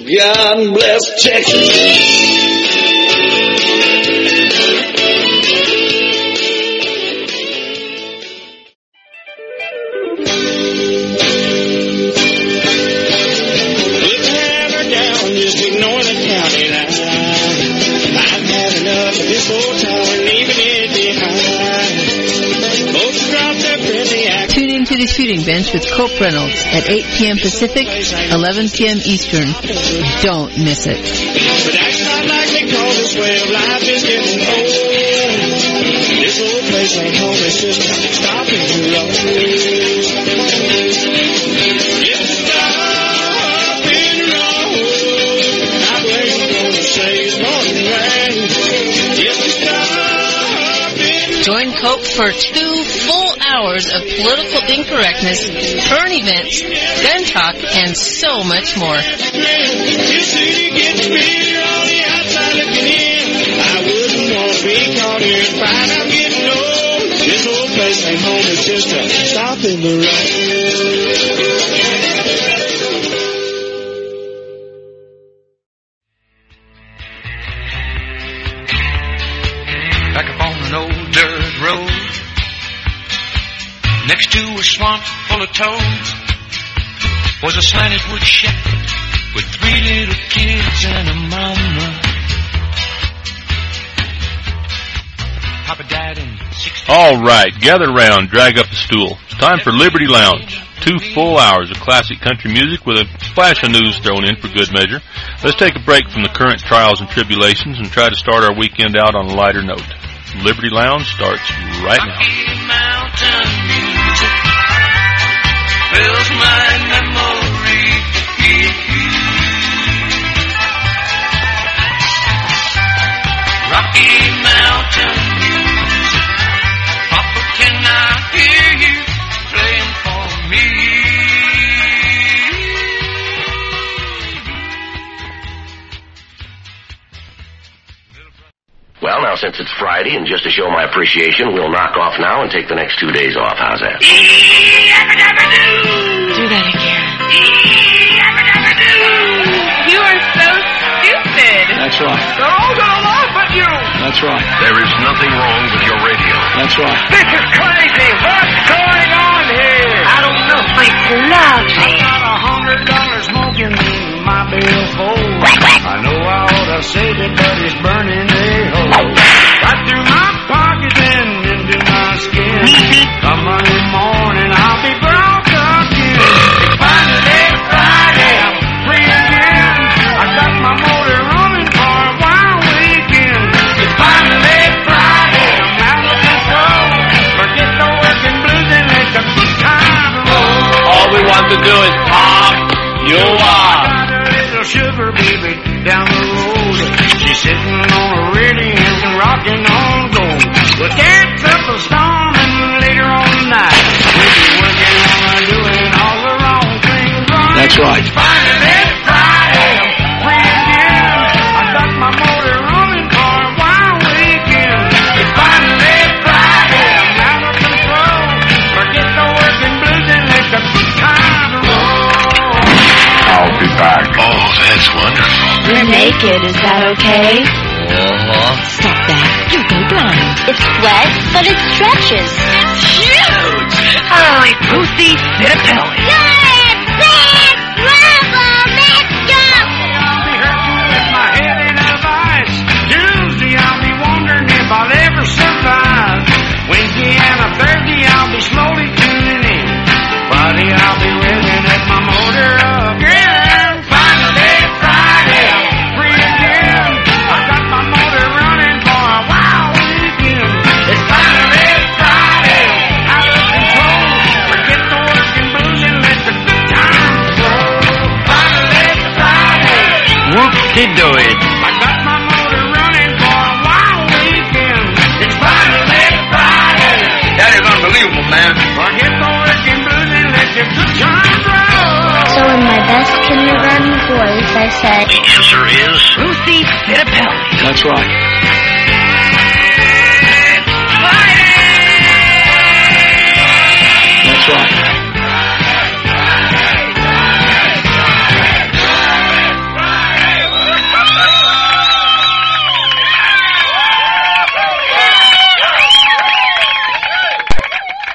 God bless Texas. The Shooting Bench with Cope Reynolds at 8 p.m. Pacific, 11 p.m. Eastern. Don't miss it. But that's not likely cause this way of life is getting old. This old place ain't home, it's just stopping the road. It's stopping the road. Not where you're gonna say it's morning rain. It's stopping. Join Cope for 2 full hours of political incorrectness, current events, gun talk, and so much more. You see, gets me on the outside looking in. I wouldn't want to be caught here and find I'm getting old. This old place ain't home, it's just a stop in the road. Back up on an old dirt road, next to a swamp full of toads, was a slanted wood shack with 3 little kids and a mama. Papa died in 16. All right, gather round, drag up the stool. It's time for Liberty Lounge. 2 full hours of classic country music with a splash of news thrown in for good measure. Let's take a break from the current trials and tribulations and try to start our weekend out on a lighter note. Liberty Lounge starts right now. Rocky Mountain music fills my memory. Rocky Mountain music, Papa, can I hear you playing for me? Well, now, since it's Friday, and just to show my appreciation, we'll knock off now and take the next 2 days off. How's that? Do that again. You are so stupid. That's right. They're all gonna laugh at you. That's right. There is nothing wrong with your radio. That's right. This is crazy. What's going on here? I don't know. My gloves. I got $100 smoking in my billfold. I know I ought to save it, but it's burning a hole. Right through my pocket and into my skin. Come Monday morning, I'll be broke again. It's finally Friday, I'm free again. I got my motor running for a wild weekend. It's finally Friday, I'm out of control. Forget the working blues and let the good time roll. All we want to do is pop you up. Sugar baby down the road. She's sitting on a ready and rocking on gold. We'll dance up a storm and later on tonight we'll be working on doing all the wrong things right. That's right. It's finally Friday, I'm free again. I got my motor running for a wild weekend. It's finally Friday, I'm out of control. Forget the working blues and let the good time roll. I'll be back. Oh, that's wonderful. You're naked. Is that okay? Stop that. You go blind. It's wet, but it stretches. It's huge. Holy Pussy Fitapelli. Good! Big! Bravo! Let's go! I'll be hurting with my head in a vice. Tuesday I'll be wondering if I'll ever survive. Wednesday and a Thursday I'll be slowly tuning in. Friday I'll be revving at my motor again. Finally Friday, I'm free again. I got my motor running for a wild weekend. It's finally Friday, out of control. Forget the working blues and let the good times roll. Finally Friday. Whoop-de-doo-it. I got my motor running for a wild weekend. It's finally Friday. That is unbelievable, man. Forget the working blues and let the good times roll. So in my best kindergarten voice, I said, The answer is Pussy Fitapelli. That's right. That's right.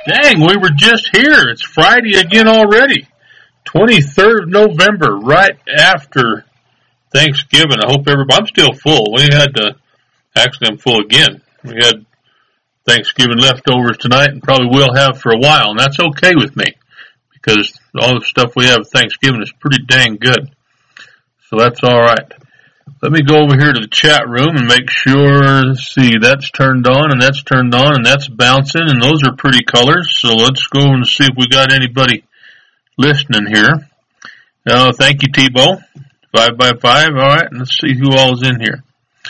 Dang, we were just here. It's Friday again already. 23rd November, right after Thanksgiving. I hope I'm still full. I'm full again. We had Thanksgiving leftovers tonight and probably will have for a while, and that's okay with me because all the stuff we have at Thanksgiving is pretty dang good. So that's all right. Let me go over here to the chat room and make sure, see, that's turned on and that's turned on and that's bouncing and those are pretty colors. So let's go and see if we got anybody listening here. Thank you, T-Bo. 5x5. All right. Let's see who all is in here.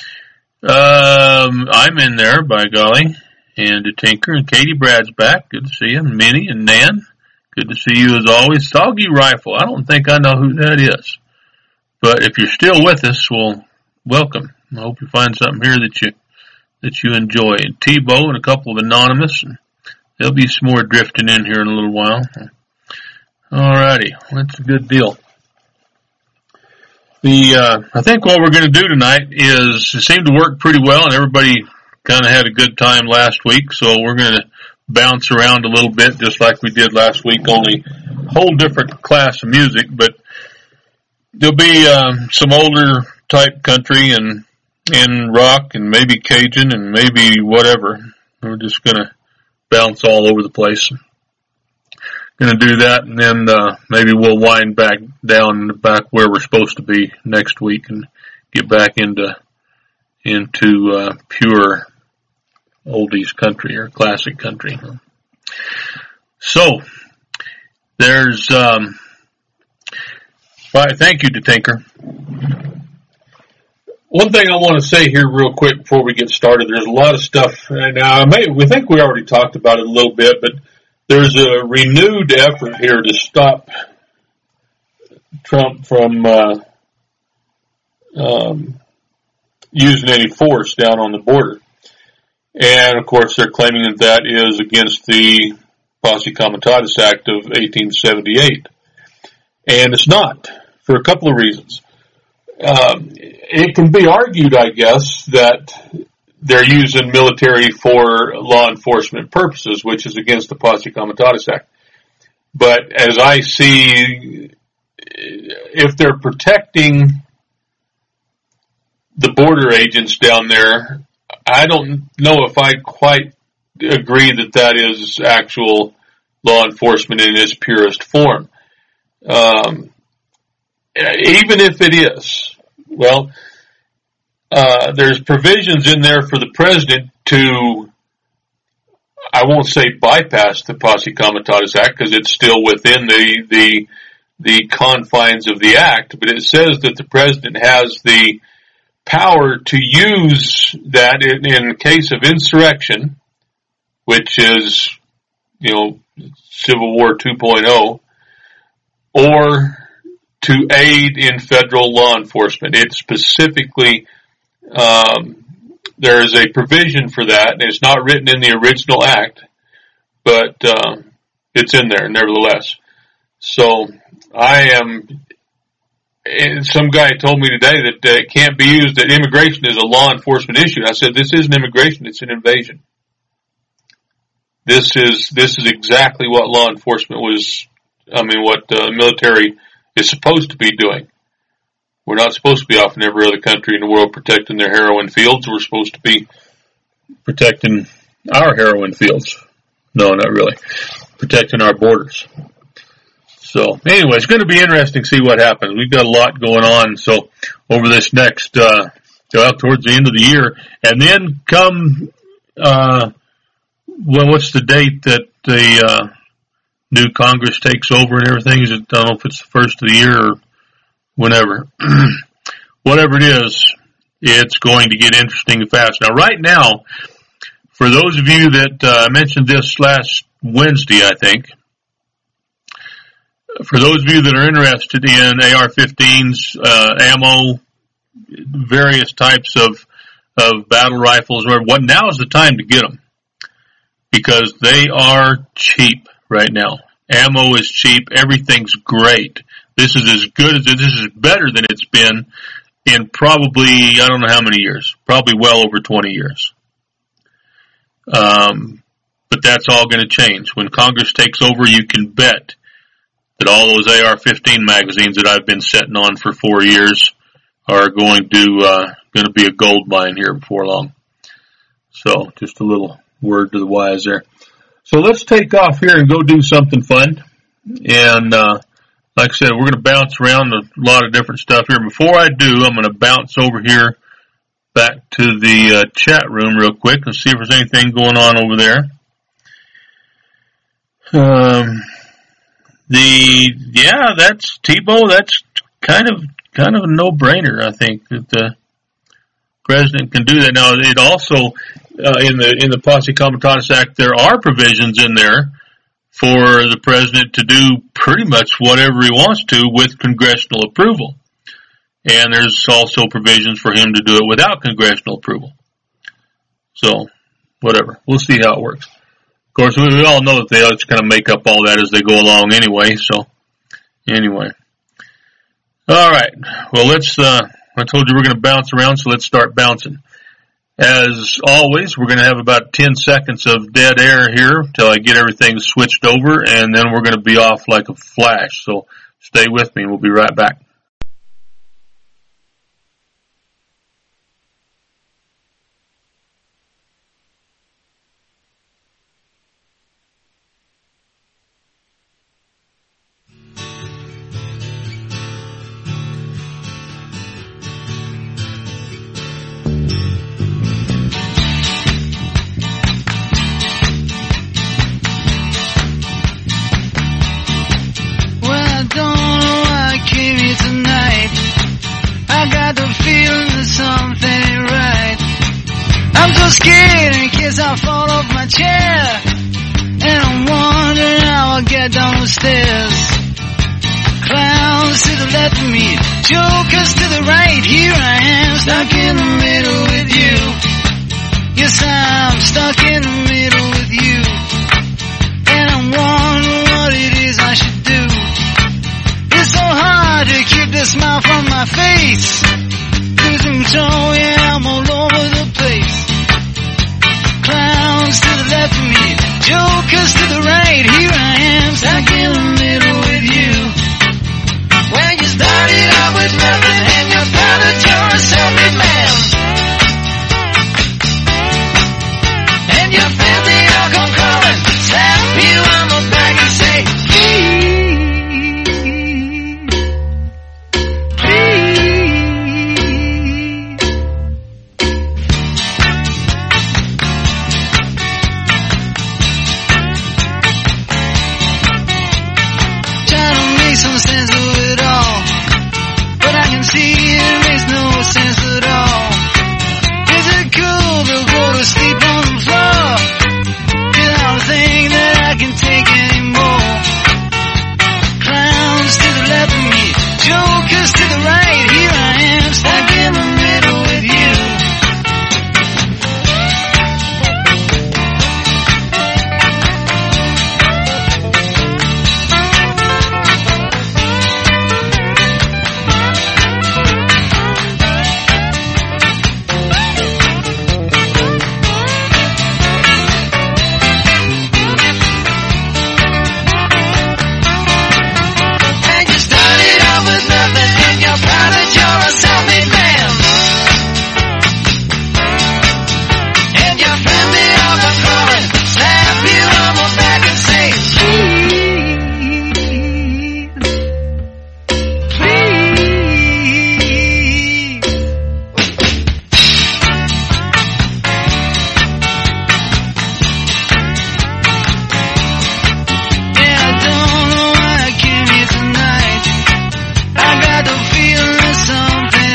I'm in there, by golly. And Tinker and Katie Brad's back. Good to see you. Minnie and Nan. Good to see you as always. Soggy Rifle. I don't think I know who that is. But if you're still with us, well, welcome. I hope you find something here that you enjoy. And T-Bo and a couple of Anonymous. And there'll be some more drifting in here in a little while. Alrighty. That's a good deal. I think what we're going to do tonight is, it seemed to work pretty well and everybody kind of had a good time last week. So we're going to bounce around a little bit just like we did last week, only a whole different class of music, but there'll be some older type country and rock and maybe Cajun and maybe whatever. We're just going to bounce all over the place. Going to do that, and then maybe we'll wind back down back where we're supposed to be next week and get back into pure oldies country or classic country. So there's right, thank you to Tinker. One thing I want to say here real quick before we get started, there's a lot of stuff. Now, we think we already talked about it a little bit, but there's a renewed effort here to stop Trump from using any force down on the border. And, of course, they're claiming that is against the Posse Comitatus Act of 1878. And it's not, for a couple of reasons. It can be argued, I guess, that they're using military for law enforcement purposes, which is against the Posse Comitatus Act. But as I see, if they're protecting the border agents down there, I don't know if I quite agree that is actual law enforcement in its purest form. Even if it is, well, there's provisions in there for the president to, I won't say bypass the Posse Comitatus Act because it's still within the confines of the act, but it says that the president has the power to use that in case of insurrection, which is, Civil War 2.0, or to aid in federal law enforcement. It specifically, there is a provision for that, and it's not written in the original act, but it's in there nevertheless. So some guy told me today that it can't be used, that immigration is a law enforcement issue. I said, this isn't immigration, it's an invasion. This is exactly what law enforcement what military is supposed to be doing. We're not supposed to be off in every other country in the world protecting their heroin fields. We're supposed to be protecting our heroin fields. No, not really. Protecting our borders. So, anyway, it's going to be interesting to see what happens. We've got a lot going on. So, over this next, towards the end of the year, and then come, what's the date that the new Congress takes over and everything? I don't know if it's the first of the year or whenever. Whatever it is, it's going to get interesting and fast. Now, right now, for those of you that I mentioned this last Wednesday, I think, for those of you that are interested in AR-15s, ammo, various types of battle rifles, now is the time to get them because they are cheap right now. Ammo is cheap. Everything's great. This is as good as this is better than it's been in probably, I don't know how many years, probably well over 20 years. But but that's all going to change. When Congress takes over, you can bet that all those AR-15 magazines that I've been sitting on for 4 years are going to be a gold mine here before long. So just a little word to the wise there. So let's take off here and go do something fun. And like I said, we're going to bounce around a lot of different stuff here. Before I do, I'm going to bounce over here back to the chat room real quick and see if there's anything going on over there. That's Tebow. That's kind of a no-brainer. I think that the president can do that. Now, it also in the Posse Comitatus Act, there are provisions in there for the president to do pretty much whatever he wants to with congressional approval. And there's also provisions for him to do it without congressional approval. So, whatever. We'll see how it works. Of course, we all know that they just kind of make up all that as they go along anyway. So, anyway. All right. Well, I told you we're going to bounce around, so let's start bouncing. As always, we're going to have about 10 seconds of dead air here until I get everything switched over, and then we're going to be off like a flash. So, stay with me, and we'll be right back. Scared in case I fall off my chair, and I'm wondering how I'll get down the stairs. Clowns to the left of me, jokers to the right. Here I am, stuck in the middle with you. Yes, I'm stuck in the middle with you, and I'm wondering what it is I should do. It's so hard to keep the smile from my face. Losing control, yeah, I'm all over the place. Clowns to the left of me, jokers to the right. Here I am, stuck in the middle with you. Well, you started out with nothing, and you're proud that you're a self-made man. And you feel the all come crawling, slap you on the back and say, some sense of it all, but I can see there is no sense at all. Is it cool to go to sleep on the floor without a thing that I can take anymore? Clowns to the left of me, jokers to the right. Here I am, stuck in the middle with you. Something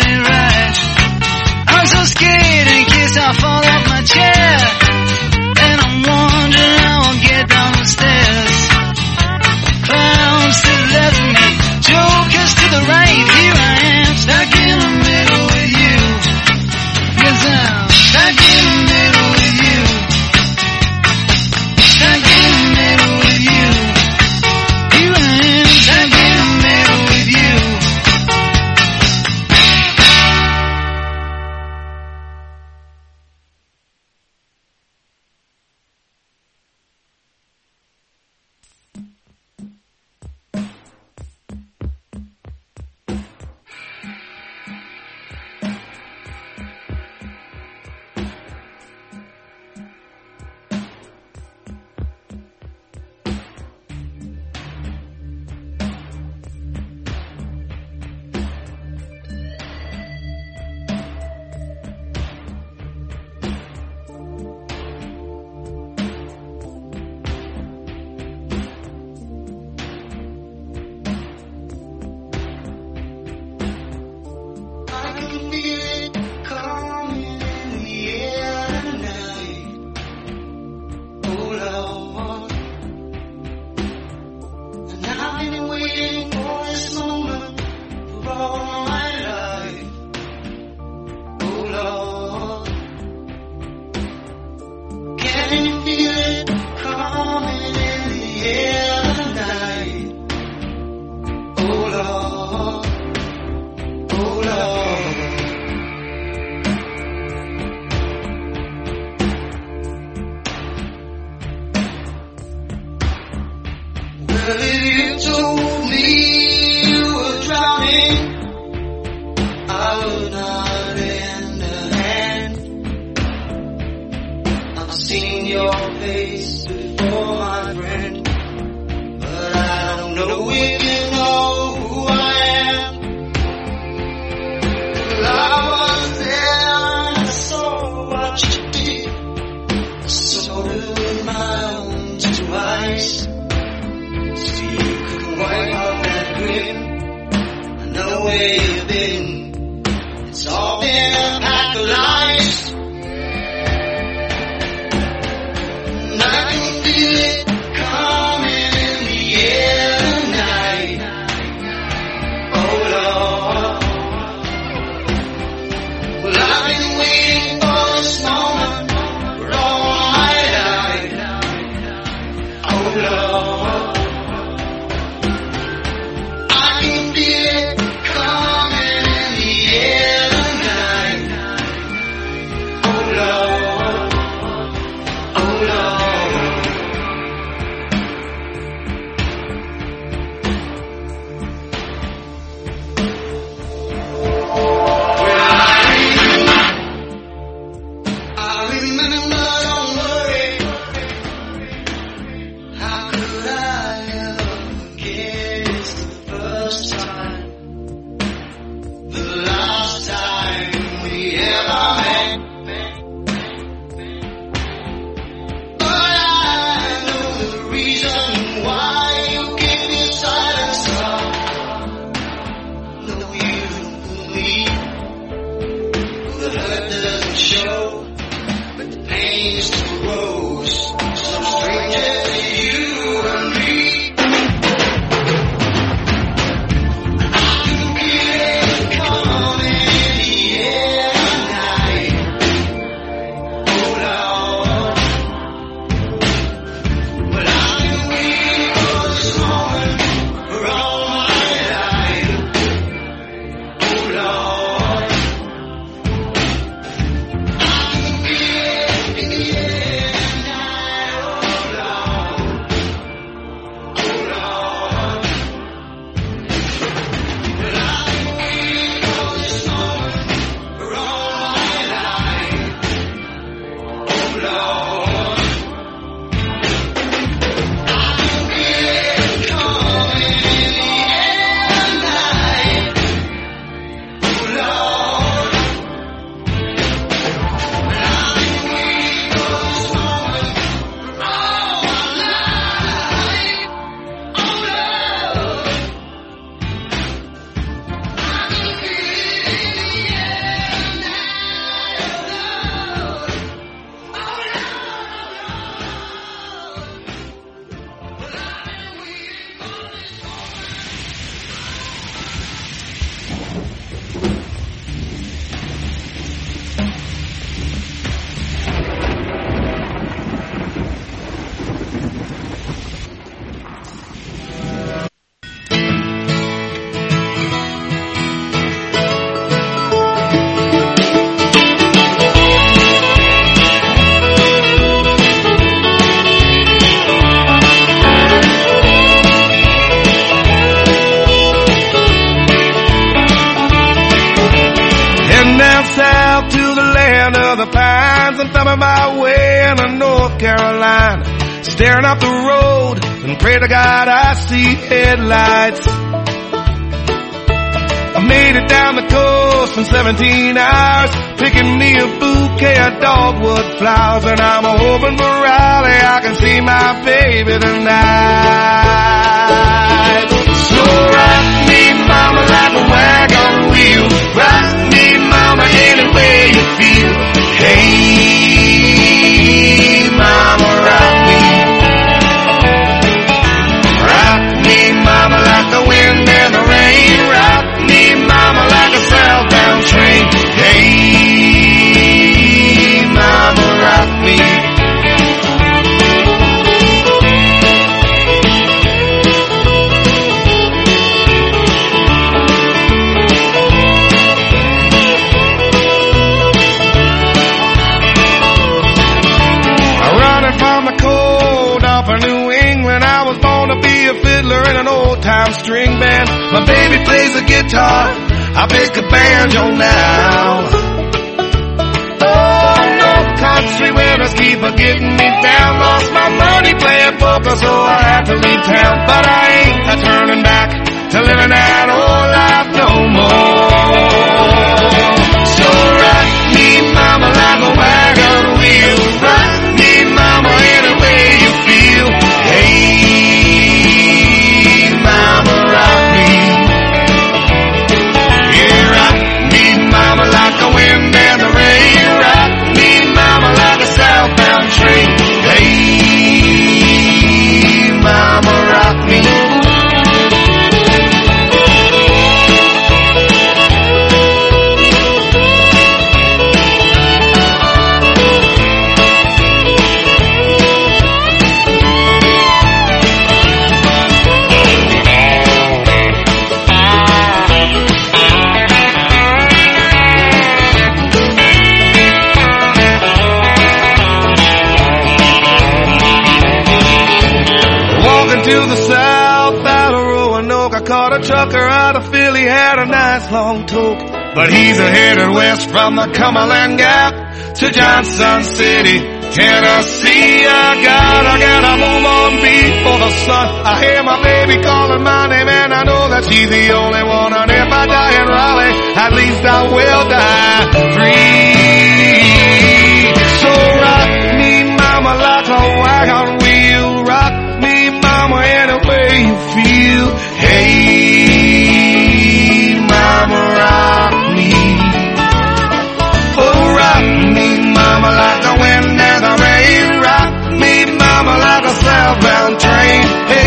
Well, if you told me you were drowning, I would not lend a hand. I've seen your face before, my friend, but I don't know if you know who I am. Well, I was there and I saw what you did. I saw it with my own two eyes. See, you couldn't wipe off that grin. I know where you've been. It's all been a pack of lies. And I can feel it coming in the air tonight. Oh Lord. Well, I've been waiting for this moment for all my life. Oh Lord. I can feel it coming in the air tonight. Oh Lord. Oh Lord. I remember, don't worry. How could I ever forget? It's the first time, the last time we ever met. But I know the reason why you keep your silence up. No, you don't believe. The hurt doesn't show, but the pain still grows. Some stranger to you and me. I can feel it coming in the air tonight. Oh Lord. Well, I've been waiting for this moment for all my life. Oh Lord. I can feel it in the air tonight. Oh Lord. Oh Lord. Well, I've been waiting for this moment for all my life. Oh Lord. I can feel it coming in the air tonight. Oh Lord. Well, I've been waiting for this moment for all my life. Oh Lord. I can feel it in the air tonight. Oh Lord. Oh Heading down south to the land of the pines. I'm thumbing my way into North Carolina. Staring up the road and pray to God I see headlights. I made it down the coast in 17 hours, picking me a bouquet of dogwood flowers. And I'm hoping for Raleigh I can see my baby tonight. So rock me, mama, like a wagon wheel. Rock me, mama, any way you feel. Hey, mama, rock me. Rock me, mama, like the wind and the rain. Rock me, mama, like a southbound train. Hey, mama, rock me. an old-time string band. My baby plays the guitar, I pick a banjo now. Oh, no country winners keep getting me down. Lost my money playing poker, so I had to leave town. But I ain't turning back to living that old life no more. So rock me, mama, like a wagon wheel. Rock me, mama, any way you feel. Hey, mama, rock me. Yeah, rock me, mama, like the wind and the rain. Rock me, mama, like a southbound train. Hey, mama, rock me. To the south out of Roanoke, I caught a trucker out of Philly, had a nice long toke. But he's headed west from the Cumberland Gap to Johnson City, Tennessee. I gotta move on before the sun. I hear my baby calling my name and I know that she's the only one. And if I die in Raleigh, at least I will die free. So rock me, mama, like a wagon wheel. Rock me, mama, any way you feel. Hey, mama, rock me. Oh, rock me, mama, like the wind and the rain. Rock me, mama, like a southbound train.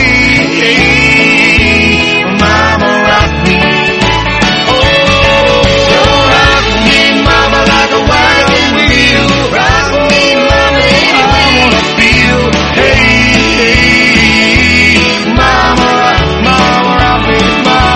Hey, mama, rock me. Oh, so rock me, mama, like a wagon wheel. Rock me, mama, any way you wanna feel. Hey, mama, rock me, mama.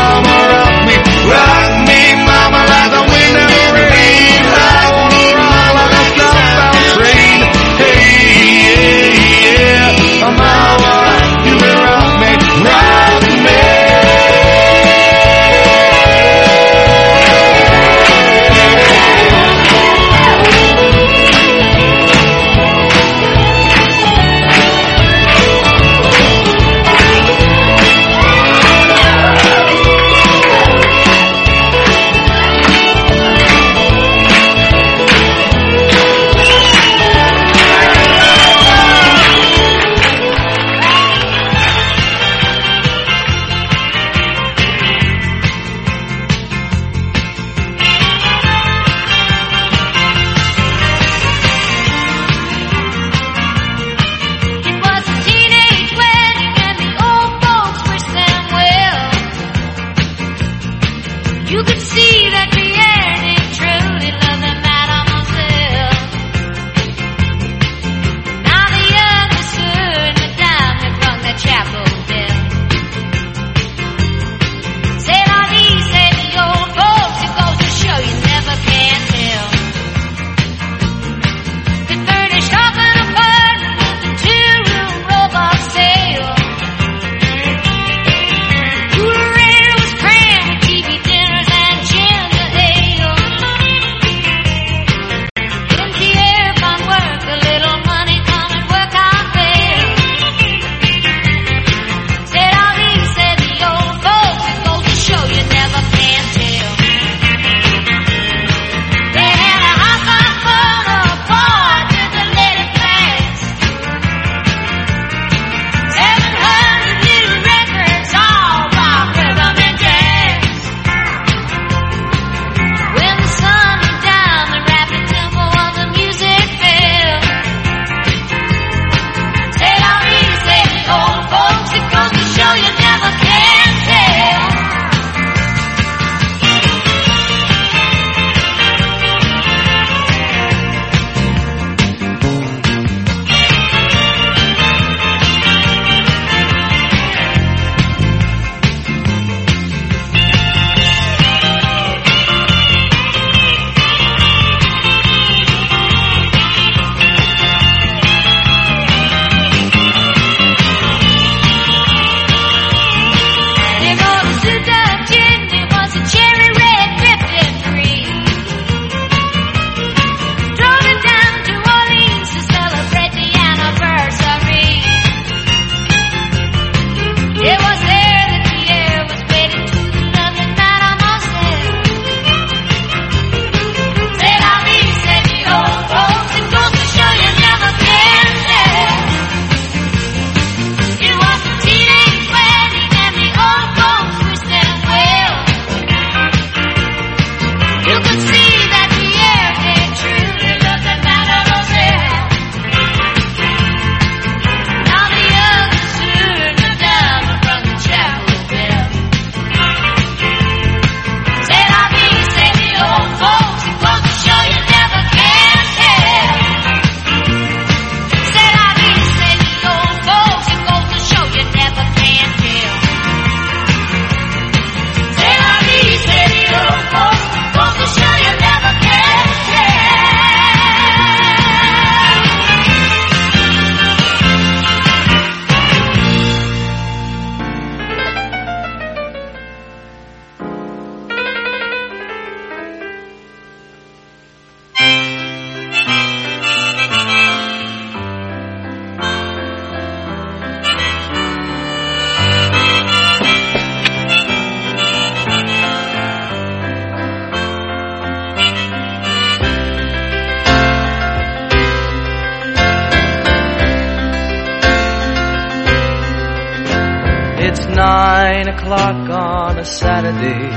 it's 9 o'clock on a Saturday.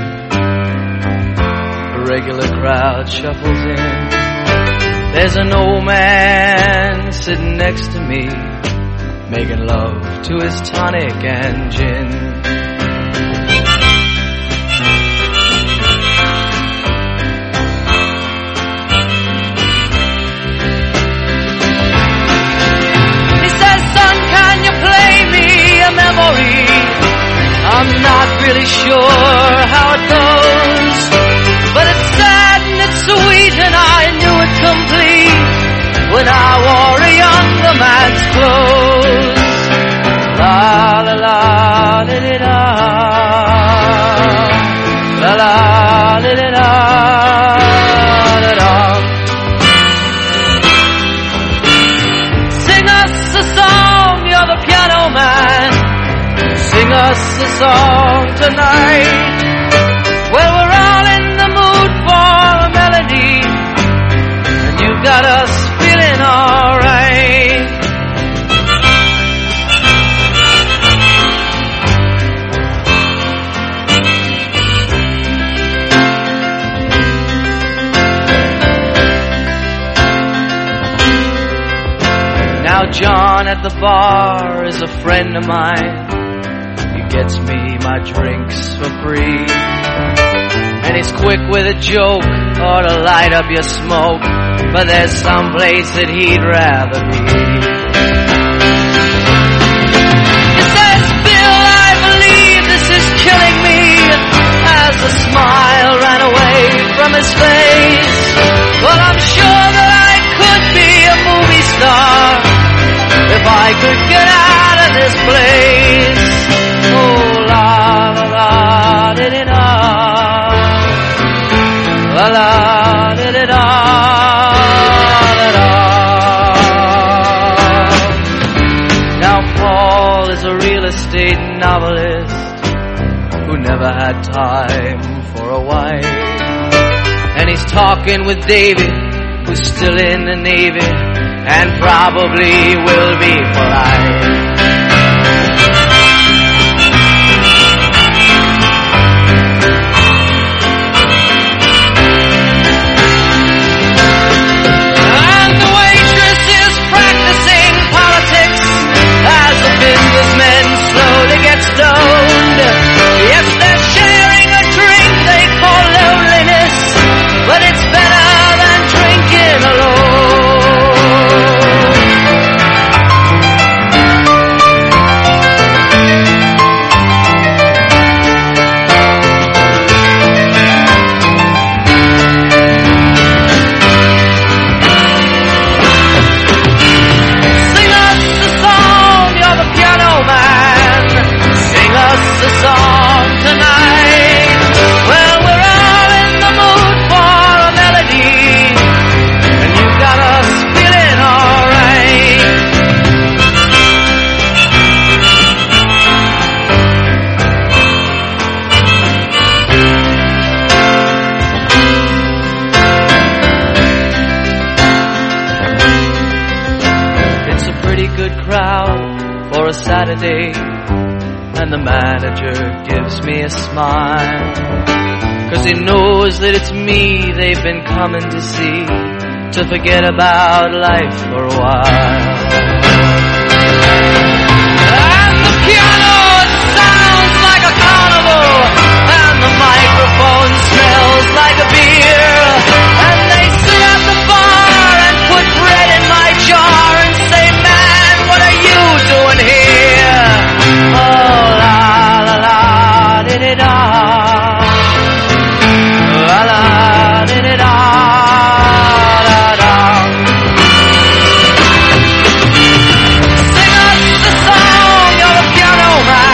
The regular crowd shuffles in. There's an old man sitting next to me, making love to his tonic and gin. Memory. I'm not really sure how it goes, but it's sad and it's sweet, and I knew it complete when I wore a younger man's clothes. La la la la la la la la la la. Sing us a song, you're the piano man. Sing us a song tonight. Well, we're all in the mood for a melody, and you've got us feeling alright. Now John at the bar is a friend of mine. Gets me my drinks for free, and he's quick with a joke or to light up your smoke, but there's some place that he'd rather be. He says, Bill, I believe this is killing me, as the smile ran away from his face. Well, I'm sure that I could be a movie star if I could get out of this place. Oh, la la la da da da, la la da da da da da. Now Paul is a real estate novelist who never had time for a wife, and he's talking with David, who's still in the Navy and probably will be for life. Businessmen slowly get stoned. Yes, they're sharing a drink they call loneliness, but it's better than drinking Saturday, and the manager gives me a smile, 'cause he knows that it's me they've been coming to see, to forget about life for a while. And the piano, it sounds like a carnival, and the microphone smells like a beer, and they sit at the bar and put bread in my jar and say, man, what are you doing here? Oh, la la la di di da, la la di di da da da. Sing us the song, you're the piano man.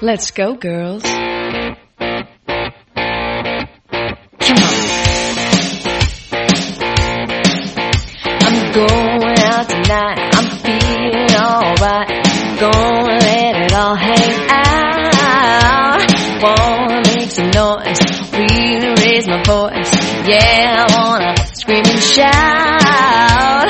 Let's go, girls. Come on. I'm going out tonight. I'm feeling alright. Gonna let it all hang out. Wanna make some noise. Really raise my voice. Yeah, I wanna scream and shout.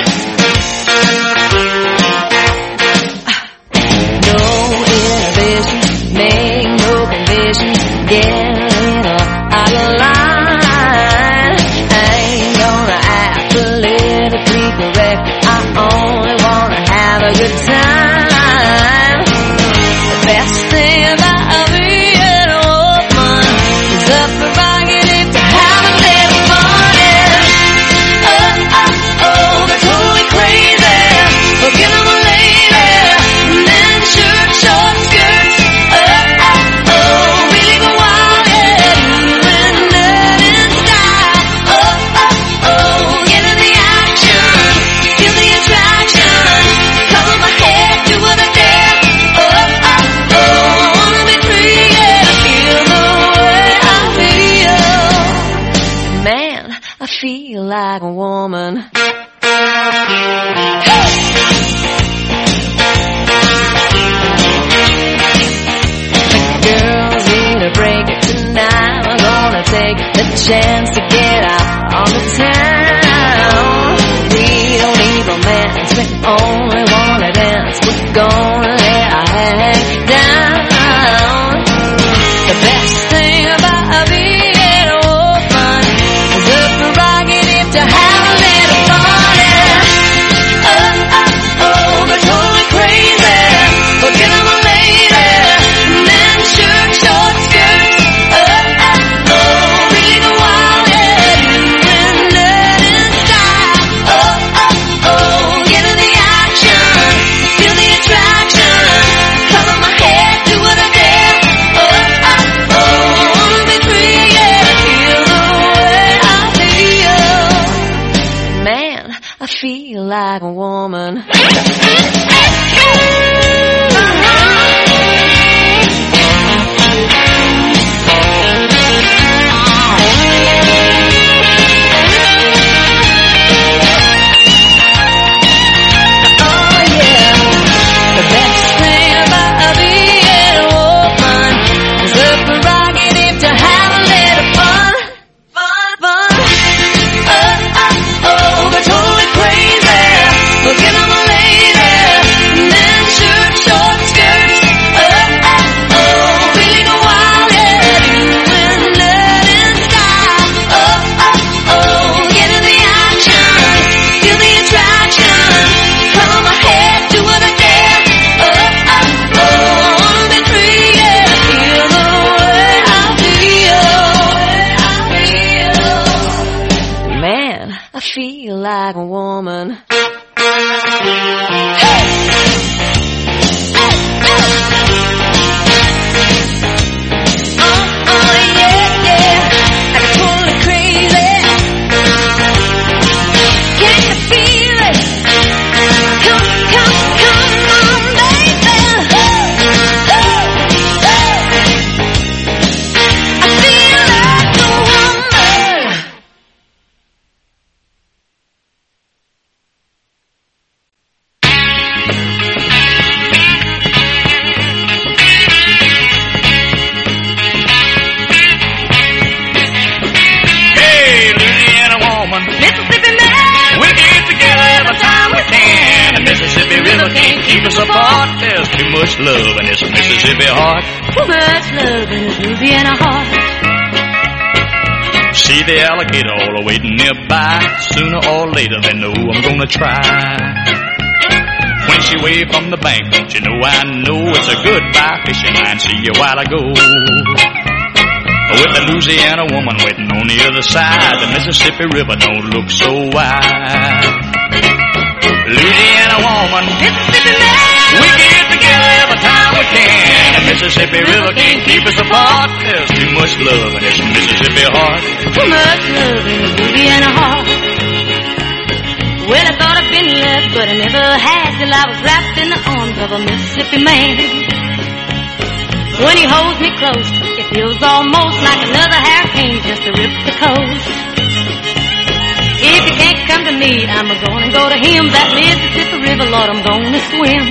No inhibitions, make no conditions. Get a little out of line. I ain't gonna act politically correct. I only wanna have a good time. The best thing about being a woman is the prerogative to have a little fun. Oh, oh, oh, they're totally crazy. Forget I'm a lady. Men, shirt, short skirts. Oh, oh, oh, really go wild, yeah. Doing that in style. Oh, oh, oh, get in the action. Feel the attraction. Cover my head, do what I dare. Oh, oh, oh, I wanna be free, yeah. Feel the way I feel. Man, I feel like a woman. Girls need a break tonight. We're gonna take the chance to get out on the town. We don't need romance, we only wanna dance. We're gonna let our head down. The best thing about being a woman is the prerogative to have a little fun. Oh, oh, oh, they're totally crazy. Forget I'm a lady. Men, shirt, short skirts. Oh, oh, oh, really go wild, yeah. Doing that in style. Oh, oh, oh, get in the action. Feel the attraction. Cover my head, do what I dare. Oh, oh, oh, I wanna be free, yeah. Feel the way I feel. Man, I feel like a woman. I feel like a woman. There's too much love in this Mississippi heart. Too much love in this Louisiana heart. See the alligator all waiting nearby. Sooner or later they know I'm gonna try. When she waved from the bank, don't you know I know it's a goodbye fishing line. See you while I go. With the Louisiana woman waiting on the other side, the Mississippi River don't look so wide. Louisiana woman, Mississippi man, we get together every time we can. The Mississippi River can't keep us apart. There's too much love in this Mississippi heart. Too much love in this Louisiana heart. Well, I thought I'd been left, but I never had till I was wrapped in the arms of a Mississippi man. When he holds me close, it feels almost like another hurricane just to rip the coast. If you can't come to me, I'm gonna go to him. That Mississippi River, Lord, I'm gonna swim.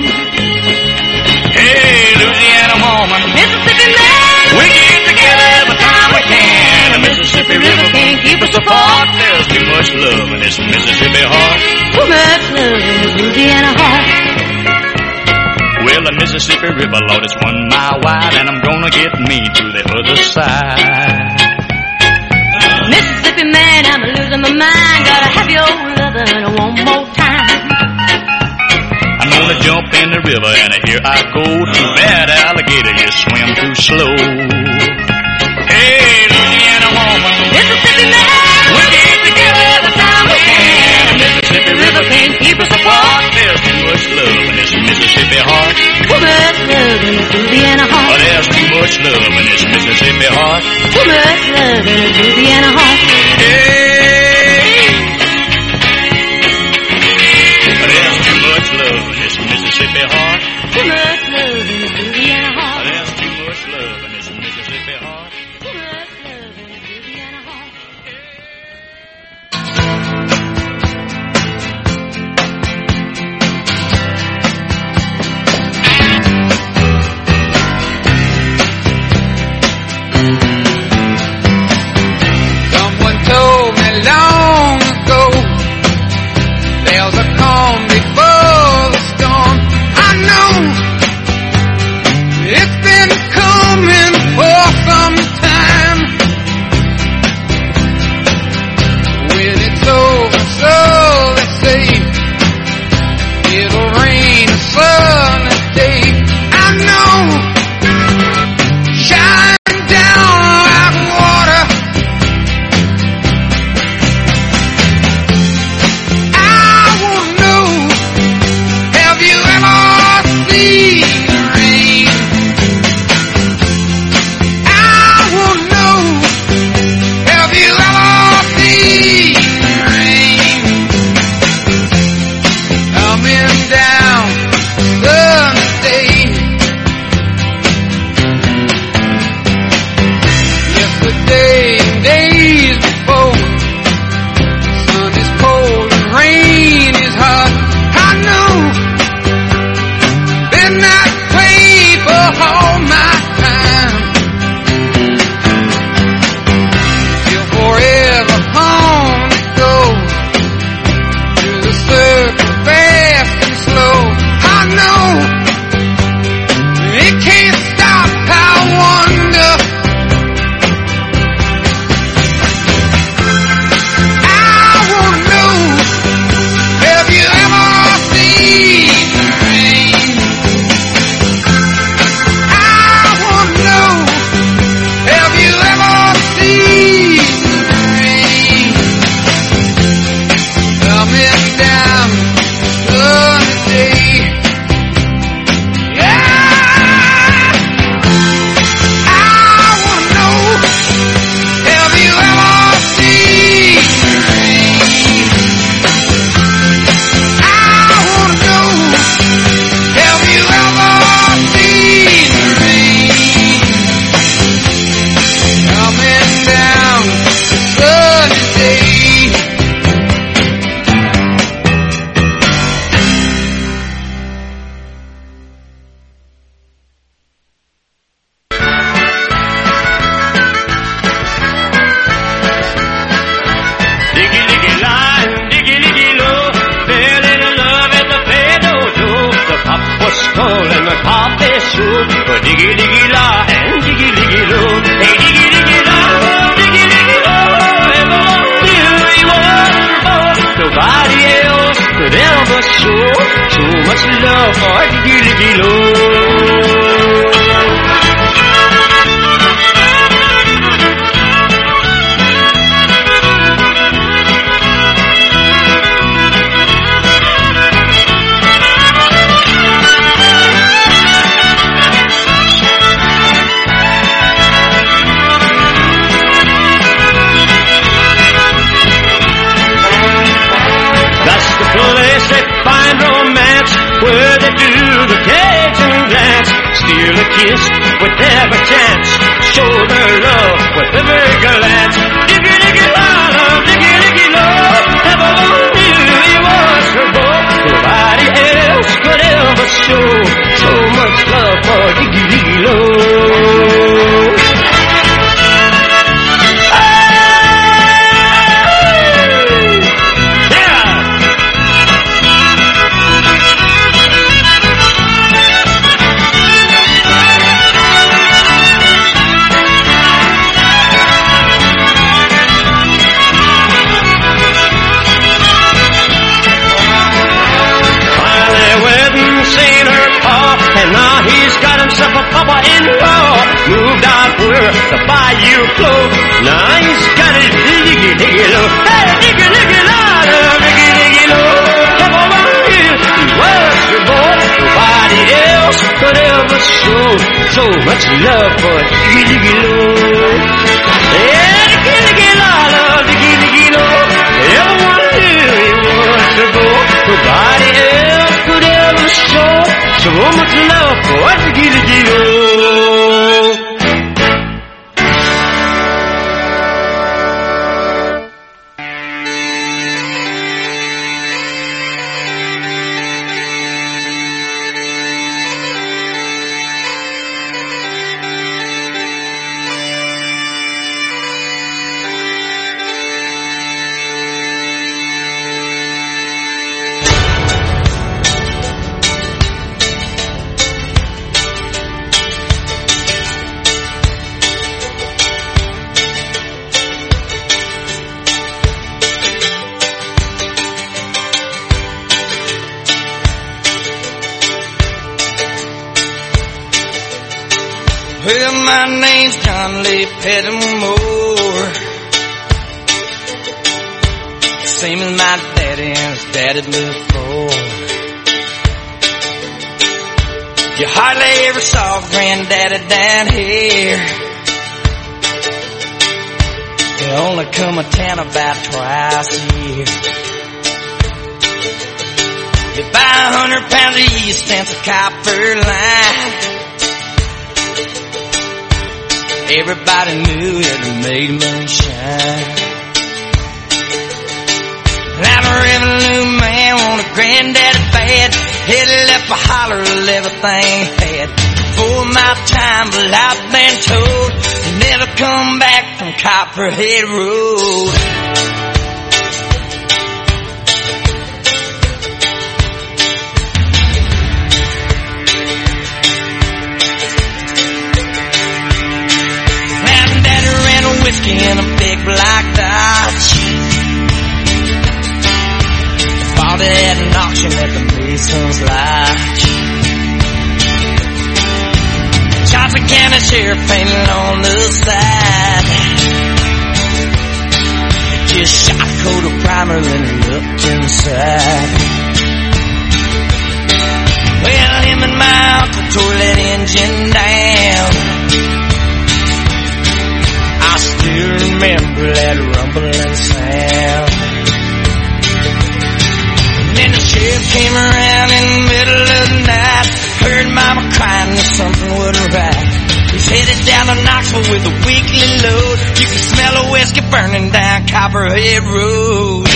Hey, Louisiana woman, Mississippi man, we get together every time we can. The Mississippi River can't keep us apart. apart. There's too much love in this Mississippi heart. Too much love in this Louisiana heart. Well, the Mississippi River, Lord, it's 1 mile wide, and I'm gonna get me to the other side. Mississippi man, I'm losing my mind. Gotta have your lovin' one more time. I'm gonna jump in the river, and here I go. Too bad, alligator, you swim too slow. Hey, Louisiana woman, Mississippi man, we get together every time we can. The Mississippi River can't keep us apart. There's too much love in this Mississippi heart. Too much love in this Louisiana heart. Oh, there's too much love in this Mississippi heart. Too much love in this Louisiana heart. Hey, there's too much love in this Mississippi heart. Too much love in this Louisiana heart. There's too much love in this Mississippi heart. Too much love in this Louisiana heart. Someone told me long ago there's a calm before the storm. I know it's been coming for some time. When it's over, so they say, it'll rain a sunny day. I know, shine down like water. I wanna know, have you ever seen the rain? I wanna know, have you ever seen the rain? Coming down Sunday. Yesterday and days before, sun is cold and rain is hot. I know, been that way for all my time. You're forever on the go, through the circle fast and slow. I know, it can't stop. I wonder, I wanna know, have you ever seen the rain? I wanna know, have you ever seen the rain? Coming down Sunday. Yeah, I wanna know, have you ever seen the rain? I wanna know, have you ever seen the rain? Coming down Sunday. Diggy, diggy, line, diggy, diggy, low. Fell in love at the Fedodo. The pop was stolen, the coffee soup. Diggy, diggy, line, diggy, diggy, low. Hey, diggy, diggy, line, diggy, diggy, low. Everyone knew he was the boss. Nobody else could ever show so much love for diggy, diggy, low. That's the place they find romance, where they do the steal a kiss with every chance, show their love with every glance. Diggy, diggy, love, diggy, diggy, love. Everyone knew he was her boy. Nobody else could ever show so much love for Diggy, diggy, love. Papa-in-law moved out where to buy you clothes. Now he's got his diggy diggy low. Hey, diggy diggy low, diggy diggy low. Come on here, he was your boy. Nobody else could ever show so much love for diggy diggy low. Yeah, diggy diggy low, diggy diggy low. Everyone knew he was your boy. Nobody else could ever show so much love for diggy diggy low. Well, my name's John Lee Pettimore, same as my daddy and his daddy before. You hardly ever saw Granddaddy down here. They only come to town about twice a year. They buy 100 pounds of yeast and some copper line. Everybody knew it made moonshine. And I'm a revenue man, want a granddaddy bad. Headed up a holler of everything had. Before my time, but I've been told you never come back from Copperhead Road. Whiskey in a big black Dodge. Bought it at an auction at the Mason's Lodge. Johnson County Sheriff painted on the side. Just shot a coat of primer and looked inside. Well, him and my uncle tore that engine down. I still remember that rumbling sound. And then the sheriff came around in the middle of the night. Heard Mama crying that something wasn't right. He's headed down to Knoxville with a weekly load. You can smell the whiskey burning down Copperhead Road.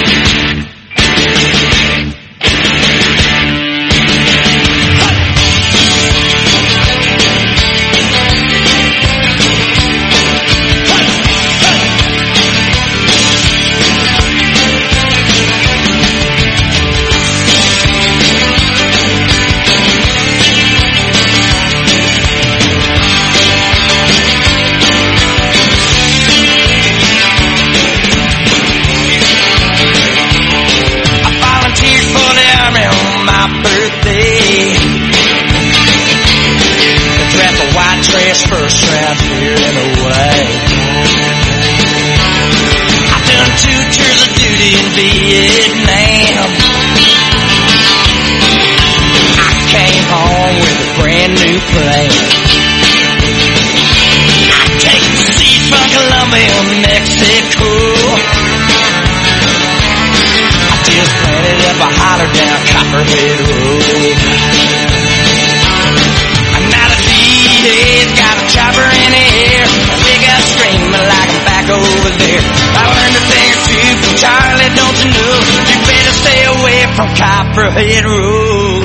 First round here and away. I've done 2 tours of duty in Vietnam. I came home with a brand new plane. I take the seed from Colombia, Mexico. I just planted up a holler down Copperhead Road. I'm not a Copperhead Road.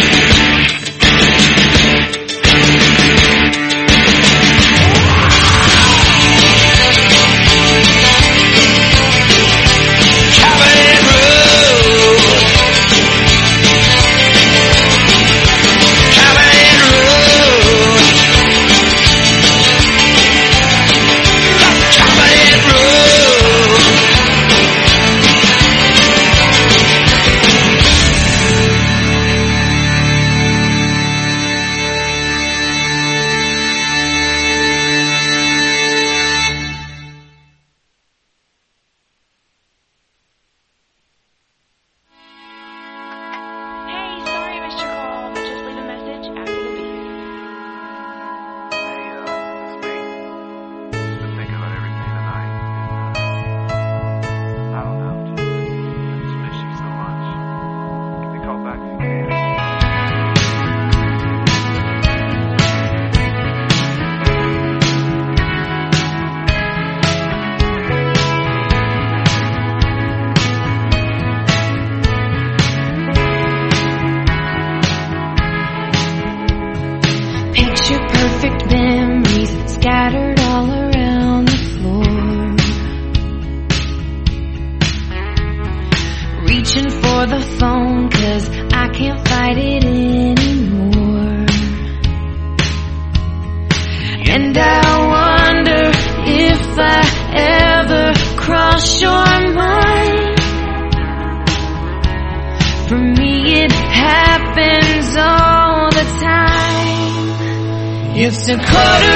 It's a 1:15.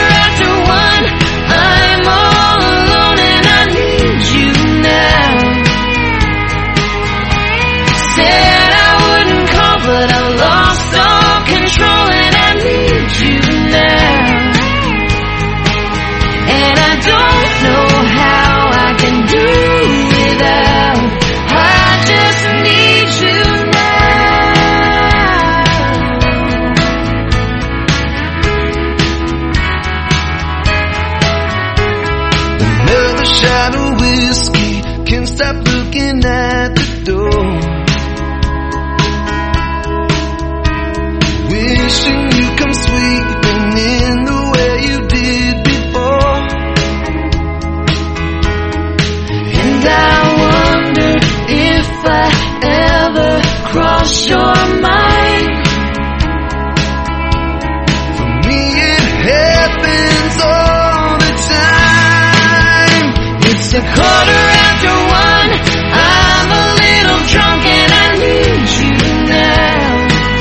I'm all alone and I need you now. Said I wouldn't call, but I lost all control and I need you now. And I don't know how I can do without. I just need you now. Another shot of whiskey, can't stop looking at the door. Wishing you come sweeping in the way you did before. And I wonder if I ever cross your mind. For me it happens all the time. It's a 1:15. I'm a little drunk and I need you now.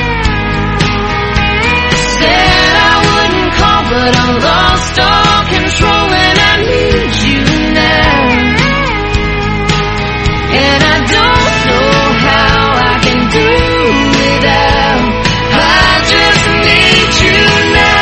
Said I wouldn't call, but I lost all control and I need you now. And I don't know how I can do without. I just need you now.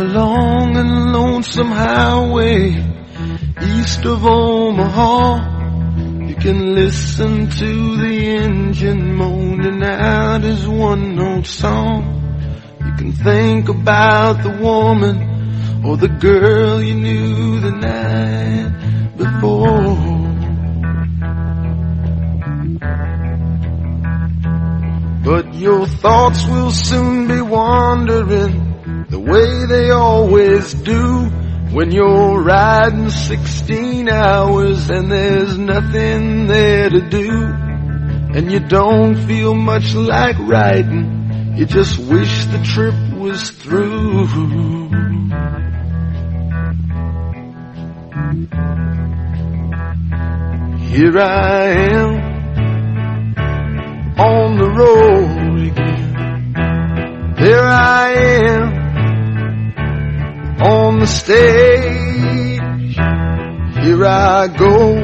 long and lonesome highway east of Omaha. You can listen to the engine moaning out his one-note song. You can think about the woman or the girl you knew the night before. But your thoughts will soon be wandering the way they always do when you're riding 16 hours and there's nothing there to do. And you don't feel much like riding, you just wish the trip was through. Here I am on the road again. There I am on the stage. Here I go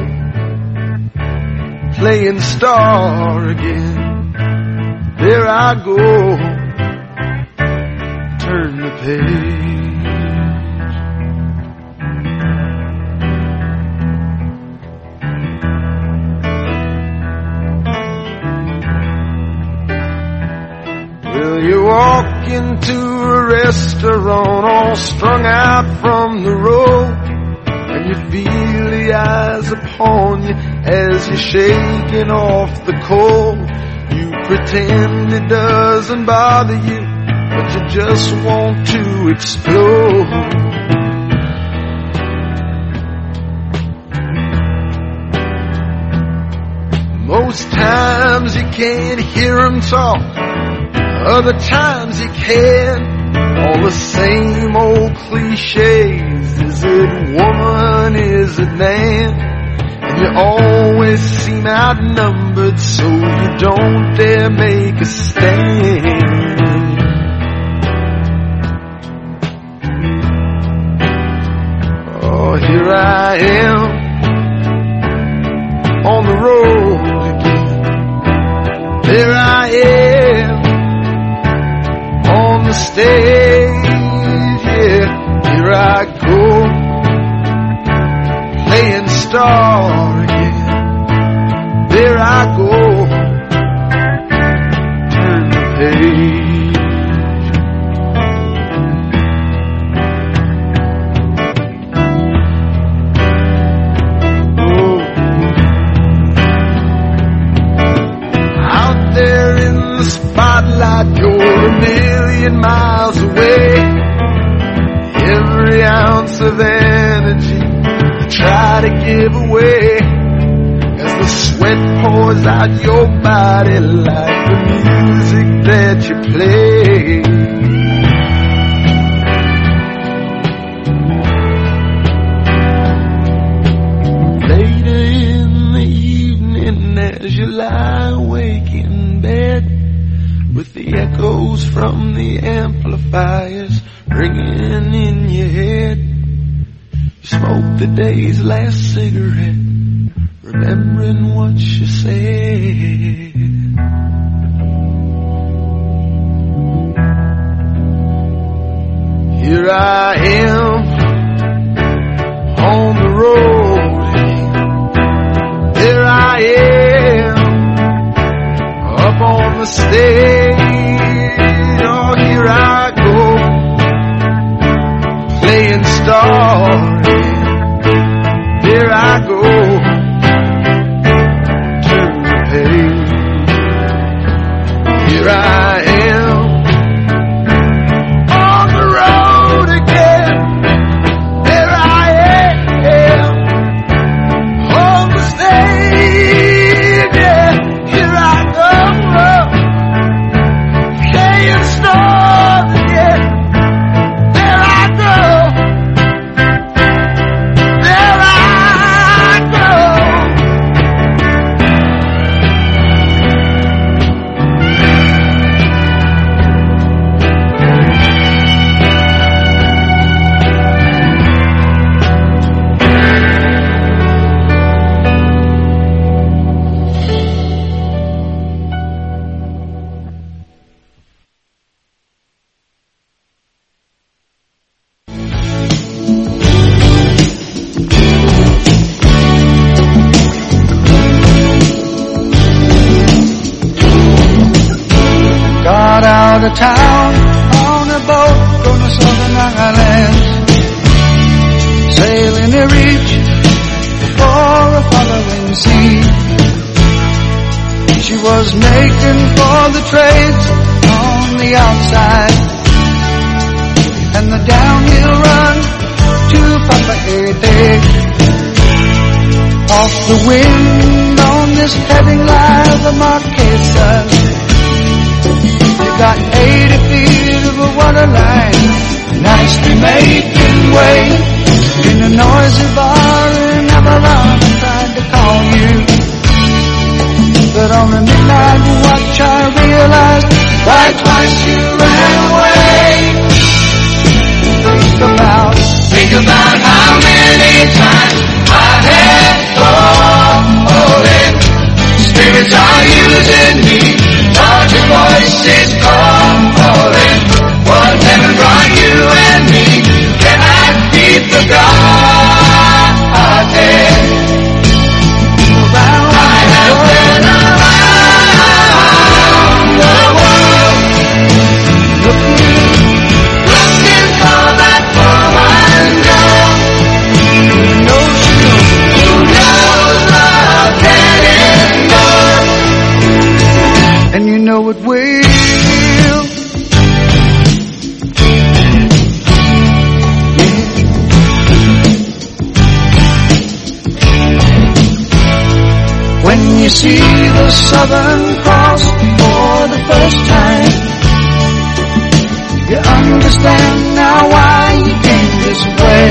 playing star again. There I go, turn the page. Well, you walk into a restaurant all strung out from the road, and you feel the eyes upon you as you're shaking off the cold. You pretend it doesn't bother you, but you just want to explode. Most times you can't hear them talk, other times you can. All the same old cliches. Is it woman, is it man? And you always seem outnumbered, so you don't dare make a stand. Oh, here I am on the road again. There I am on the stage, yeah. Here I go playing star again. There I go, turn the page. Oh. Out there in the spotlight, you're a million miles away. Every ounce of energy you try to give away as the sweat pours out your body like the music that you play. Later in the evening as you lie awake in bed with the echoes from the amplifiers ringing in your head, you smoke the day's last cigarette, remembering what you said. Here I am on the road again. There I am up on the stage. Oh, here I go playing star again. There I go, turn the page. Here I am on the road again. There I am on the stage, yeah. Here I go town on a boat from the southern islands, sailing a reach for a following sea. She was making for the trades on the outside, and the downhill run to Papa Ede. Off the wind on this heading line, the Marquesas. You got 80 feet of a water line, nicely making way in a noisy bar in Avalon. I tried to call you, but on the midnight watch I realized why twice you ran away. Think about how many times I had fallen. Spirits are using me, Lord, your voice is calling. What heaven brought you and me cannot be forgotten. I have been around the world, looking for that woman girl who knows love can endure, and you know it will. When you see the Southern Cross for the first time, you understand now why you came this way.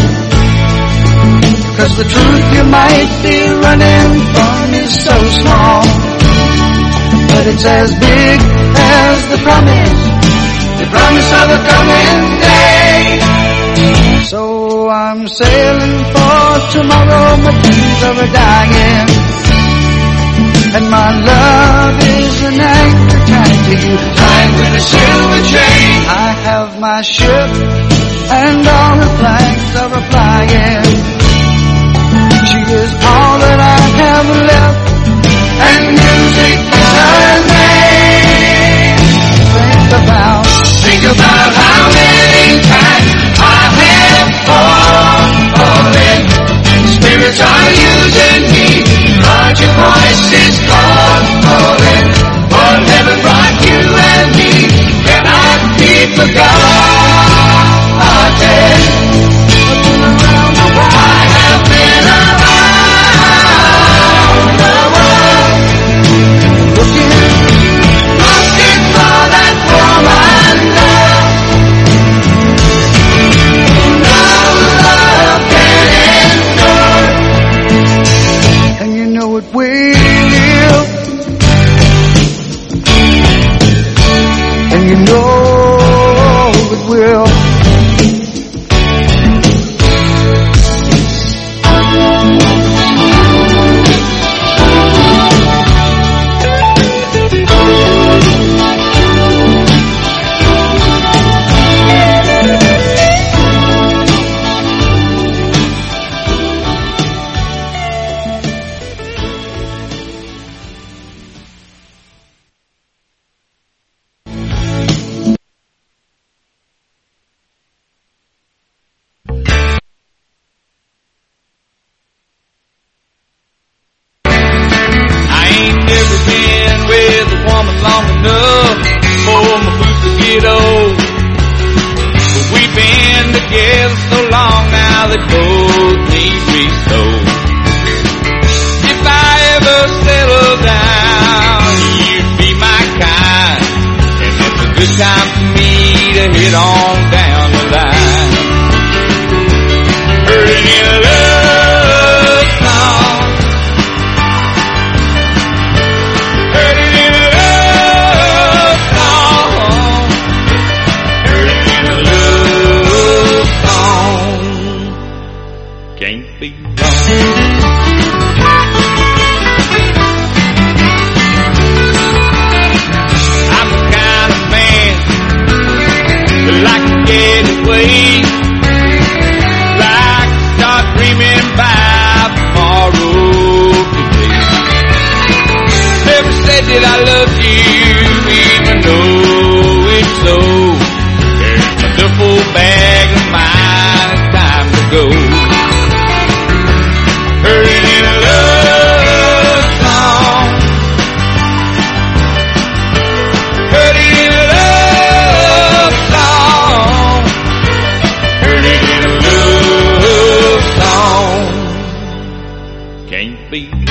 'Cause the truth you might be running from is so small, but it's as big as the promise of a coming day. So I'm sailing for tomorrow, my dreams are dying, and my love is an anchor tied to you, tied with a silver chain. I have my ship, and all her flags are a-flying. She is all that I have left, and music is her name. Think about how many times I have fallen. Spirits are using me, Lord, your voice is calling. What heaven brought you and me cannot be forgotten. I have been around the world, looking for that woman girl who knows love can endure, and you know it will, and you know it will.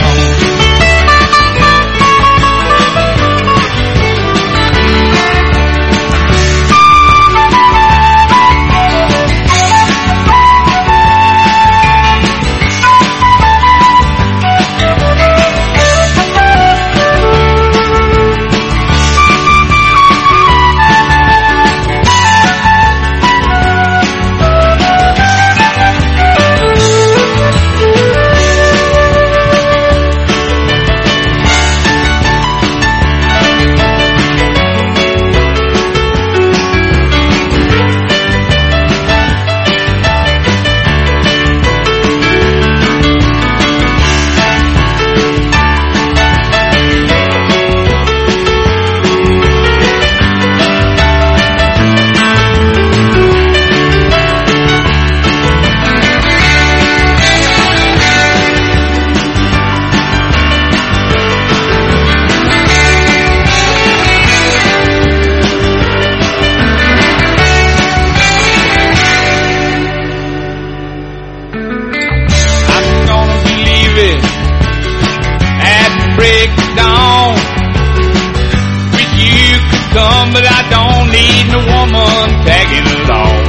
But I don't need no woman tagging along.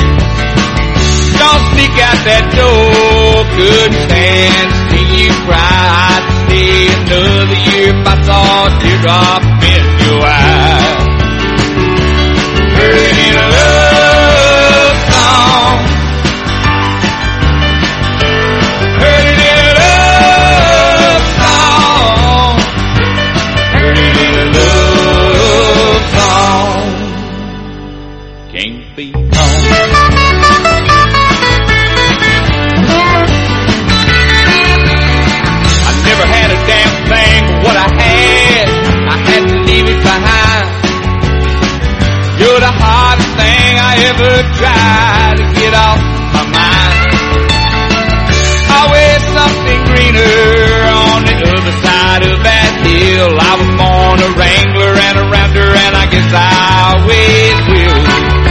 Don't sneak out that door, couldn't stand to see you cry. I'd stay another year if I saw a teardrop in your eye. Heard it in a love song. Heard it in a love song. Heard it in a love song. Can't be wrong. I never had a damn thing but what I had. I had to leave it behind. You're the hardest thing I ever tried to get off my mind. Always something greener on the other side of that hill. I was born a wrangler and a rounder, and I guess I always will.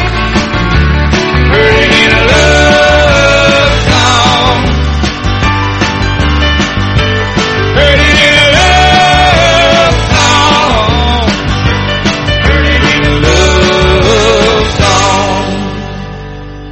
Heard it in a love song. Heard it in a love song. Heard it in a love song.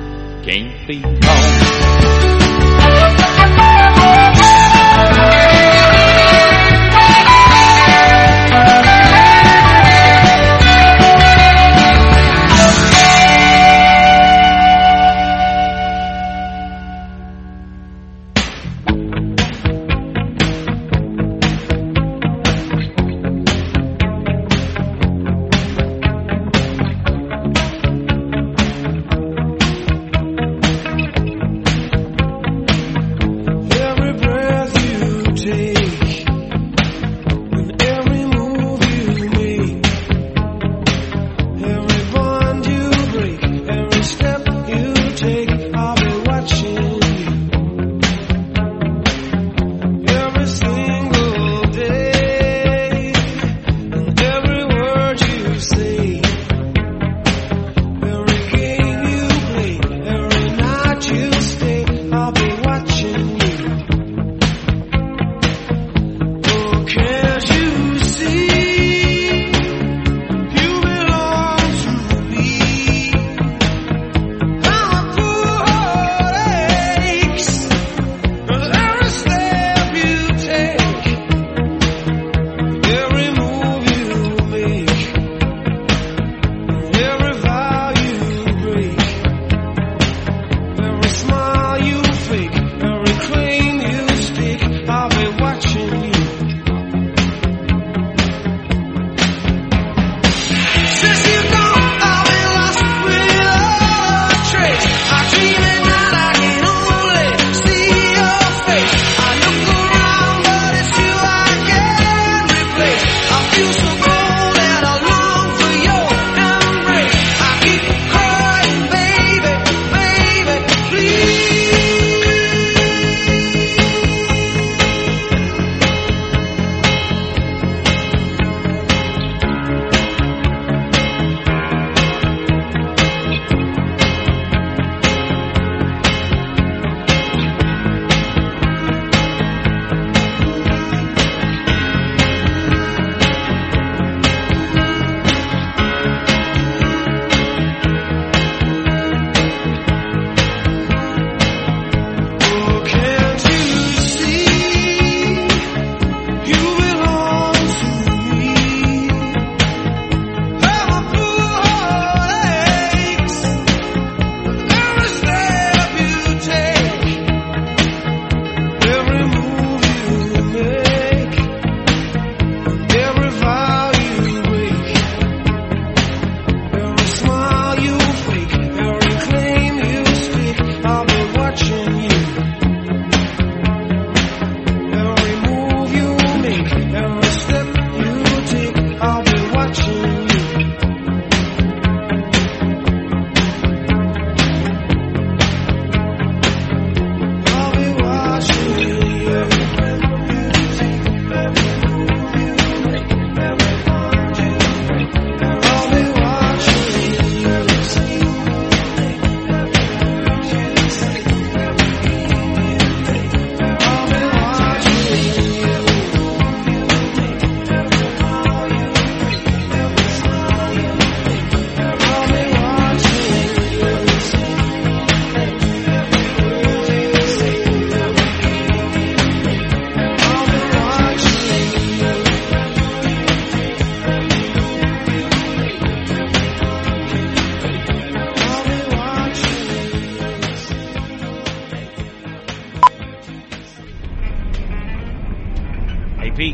Hey, Pete.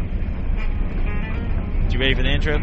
You ready for the intro?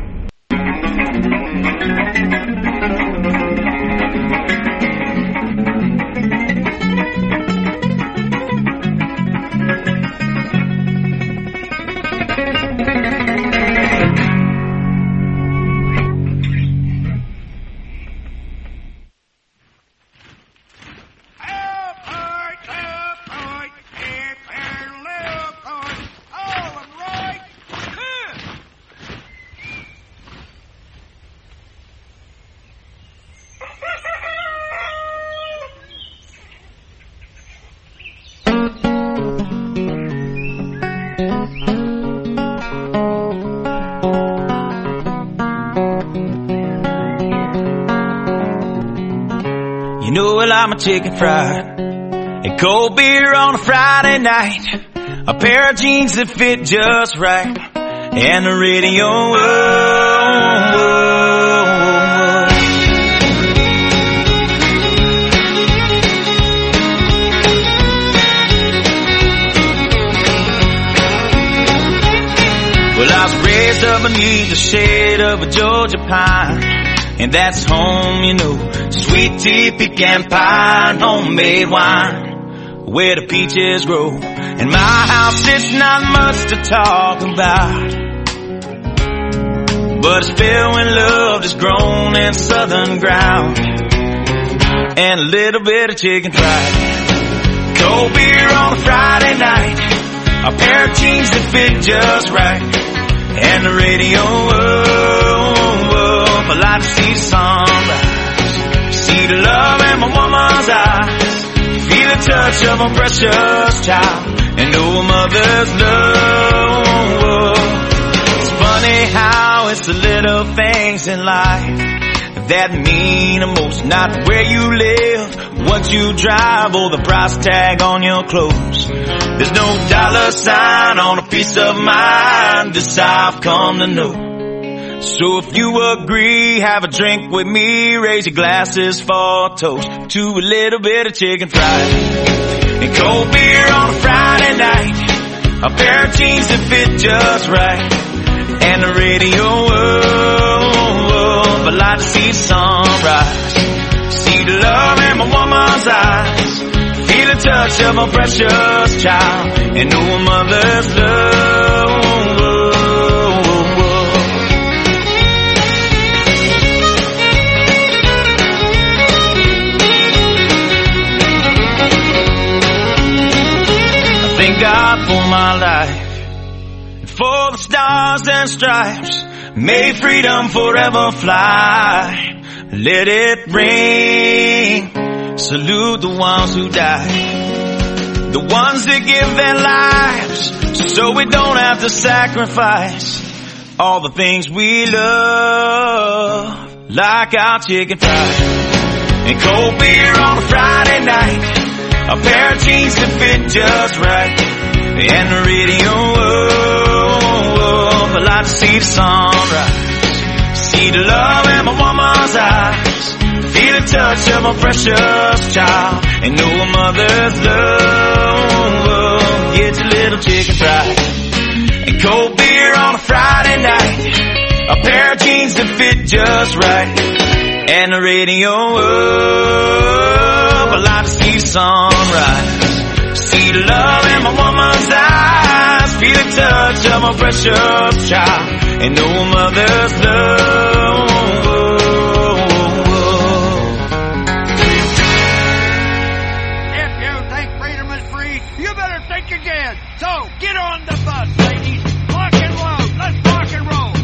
You know I like my chicken fried and cold beer on a Friday night, a pair of jeans that fit just right, and the radio. Well, I was raised up beneath the shade of a Georgia pine, and that's home, you know. Sweet tea, pecan pie, and homemade wine, where the peaches grow. In my house, it's not much to talk about, but it's filled with love that's grown in southern ground, and a little bit of chicken fried. Cold beer on a Friday night, a pair of jeans that fit just right, and the radio. I like to see the sunrise, see the love in my woman's eyes, feel the touch of a precious child, and know a mother's love. It's funny how it's the little things in life that mean the most. Not where you live, what you drive, or the price tag on your clothes. There's no dollar sign on a piece of mind, this I've come to know. So if you agree, have a drink with me, raise your glasses for a toast to a little bit of chicken fried and cold beer on a Friday night, a pair of jeans that fit just right, and the radio. I like to see the sunrise, see the love in my woman's eyes, feel the touch of a precious child, and know a mother's love. Thank God for my life, and for the stars and stripes. May freedom forever fly. Let it ring. Salute the ones who died, the ones that give their lives, so we don't have to sacrifice all the things we love, like our chicken fried and cold beer on a Friday night, a pair of jeans that fit just right, and the radio. I like to see the sunrise, see the love in my woman's eyes, feel the touch of a precious child, and know a mother's love. Get your little chicken fried and cold beer on a Friday night, a pair of jeans that fit just right, and the radio. I like to see the sunrise, see the love in my woman's eyes, feel the touch of my precious child, and know a mother's love. If you think freedom is free, you better think again. So get on the bus, ladies. Rock and roll. Let's rock and roll.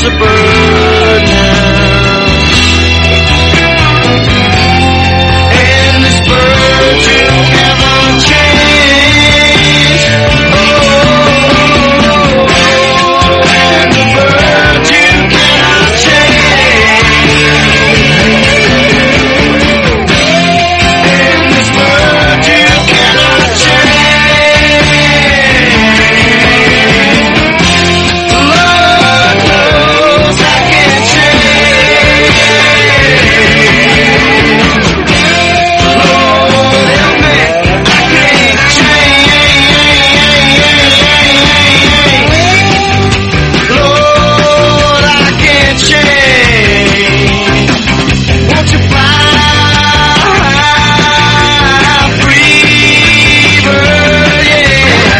a bird now. And this bird will never change. Oh, and the bird you cannot change. And this bird you cannot change. Lord knows I can't change. Lord help me, I can't change. Lord, I can't change. Won't you fly free, bird, yeah.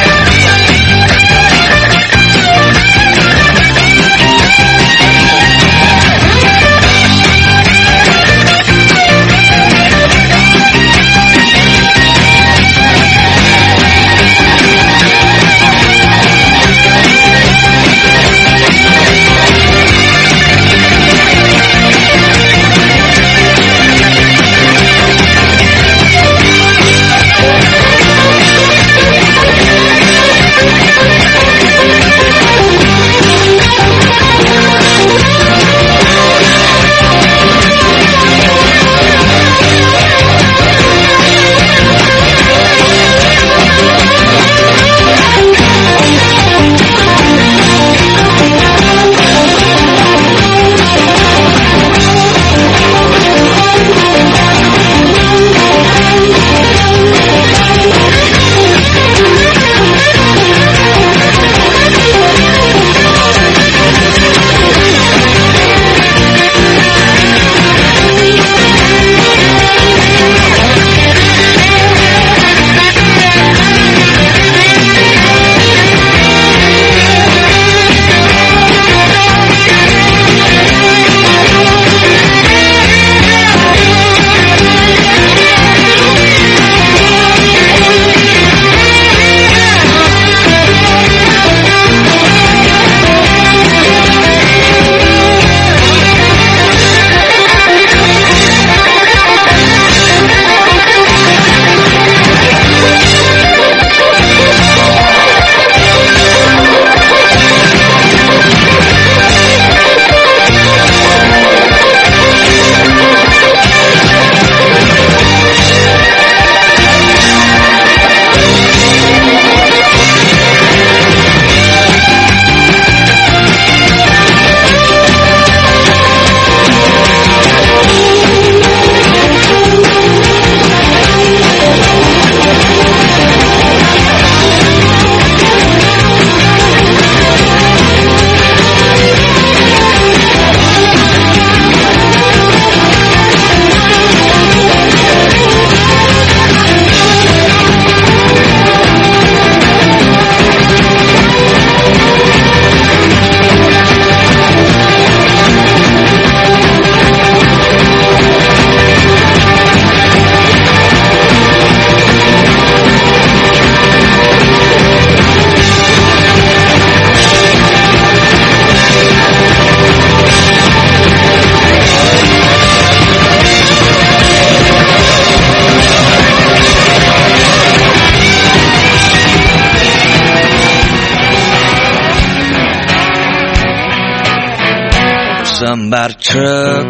Something about a truck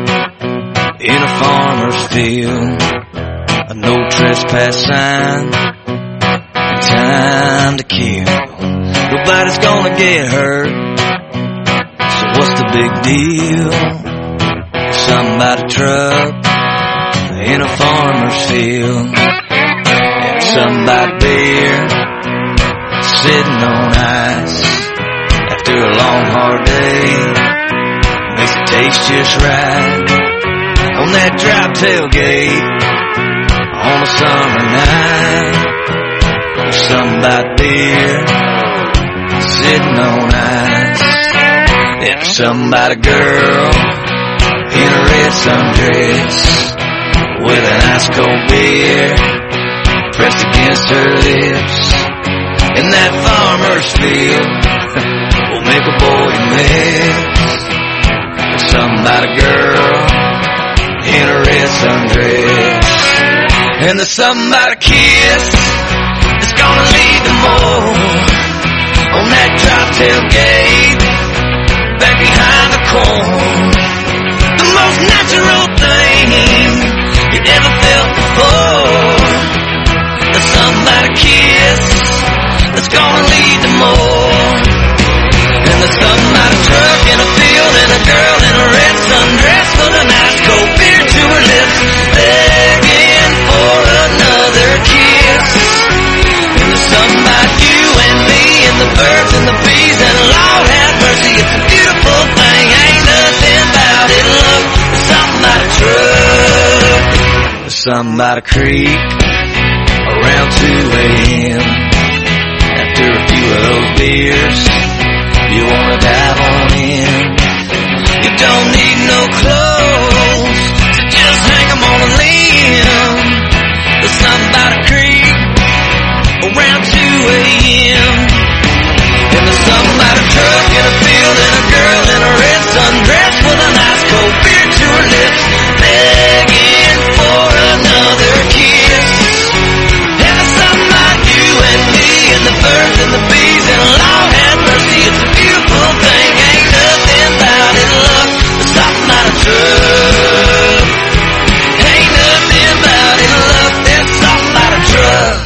in a farmer's field, a no trespass sign, time to kill. Nobody's gonna get hurt, so what's the big deal? Something about a truck in a farmer's field, and something about beer sitting on ice after a long hard day. Makes it taste just right on that dry tailgate on a summer night. There's something about beer sitting on ice. And there's something about a girl in a red sundress with an ice cold beer pressed against her lips. And that farmer's field will make a boy miss. sundress. And there's something about a kiss that's gonna lead to more. On that drop tailgate, back behind the corn, the most natural thing you ever felt before. There's something about a kiss that's gonna lead to more. And there's something about a truck in a field and a girl in a red sundress with a nice cold beer to her lips, begging for another kiss. And there's something about you and me and the birds and the bees, and Lord have mercy, it's a beautiful thing. Ain't nothing about it, look. There's something about a truck. There's something about a creek around 2 a.m. After a few of those beers, you wanna dive on in. You don't need no clothes, so just hang 'em on a limb. There's something about a creek around 2 a.m. And there's something about a truck in a field and a girl in a red sundress with a nice cold beer to her lips, begging for another kiss. And there's something about you and me and the birds and the bees, and Lord have mercy, it's a beautiful thing. Ain't nothing about it, look. There's something about a truck. Ain't nothing about it, look. There's something about a truck.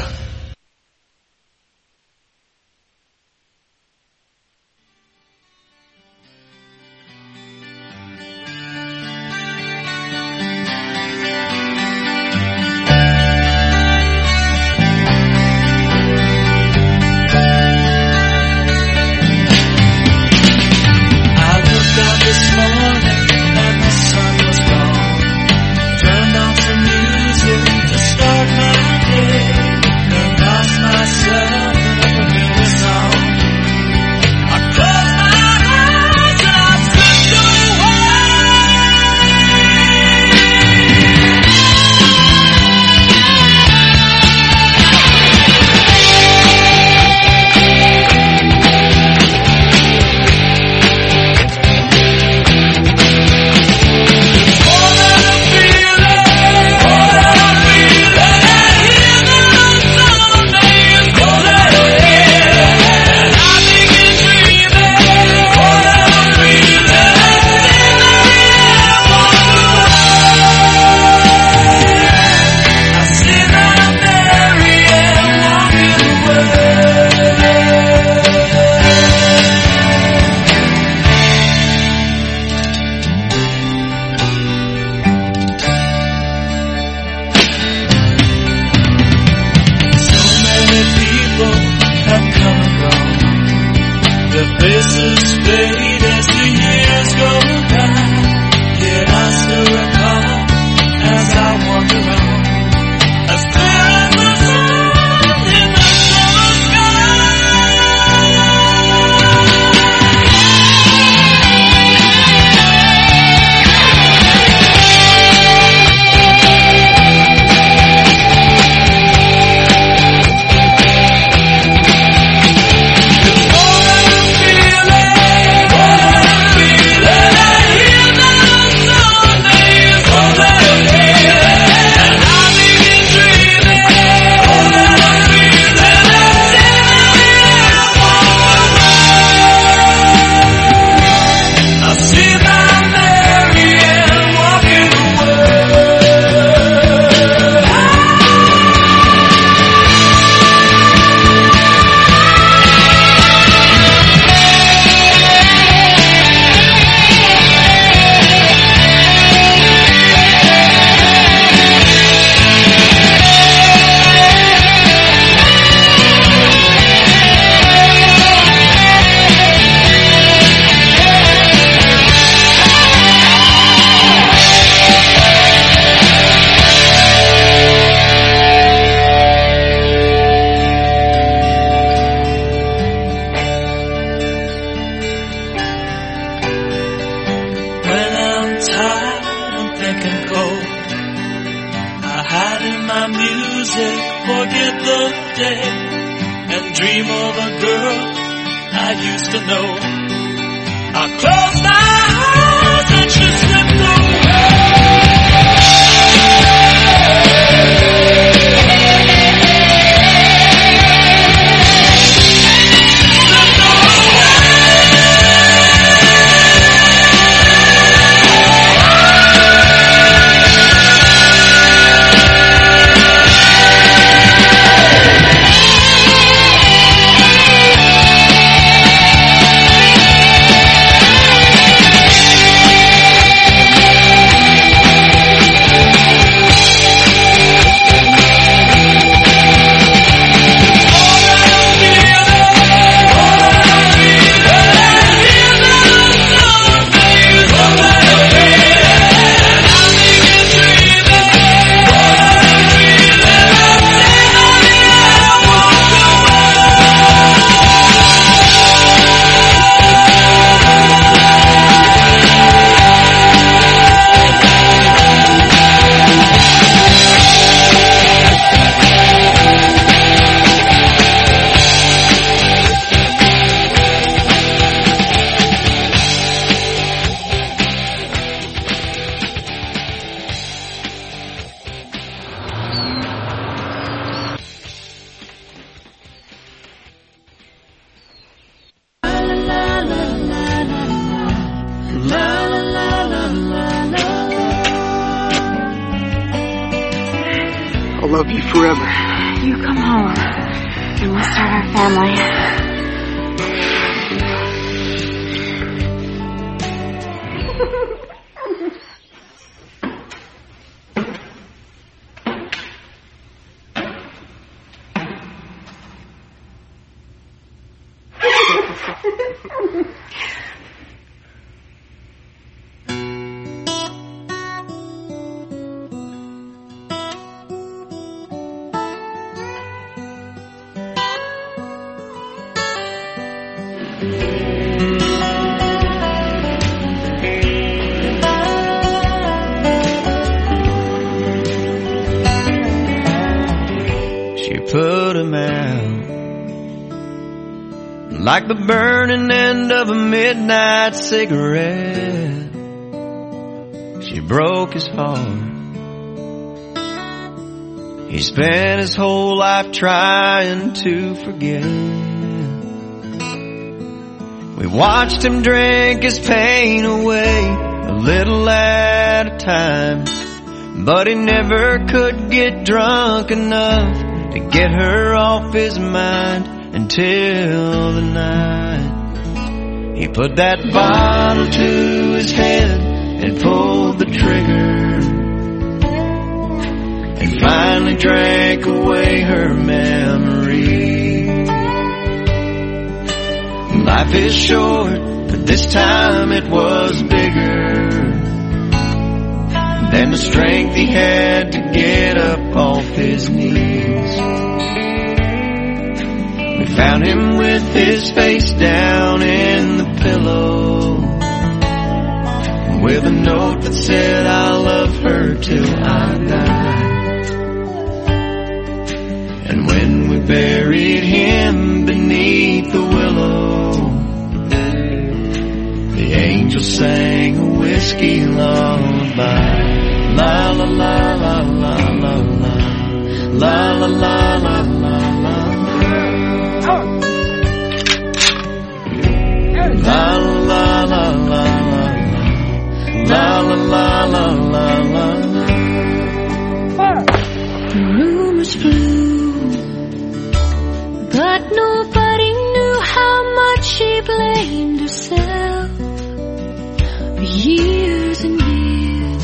I closed my eyes and she slipped away. I'll love you forever. You come home, and we'll start our family. Put him out like the burning end of a midnight cigarette. She broke his heart. He spent his whole life trying to forget. We watched him drink his pain away a little at a time, but he never could get drunk enough to get her off his mind until the night he put that bottle to his head and pulled the trigger and finally drank away her memory. Life is short, but this time it was bigger than the strength he had to get up off his knees. We found him with his face down in the pillow, with a note that said, I'll love her till I die. And when we buried him beneath the willow, the angel sang a whiskey lullaby. La la la la la la la la la la la la la la la la la la la la. The rumors flew, but nobody knew how much she blamed herself for years and years.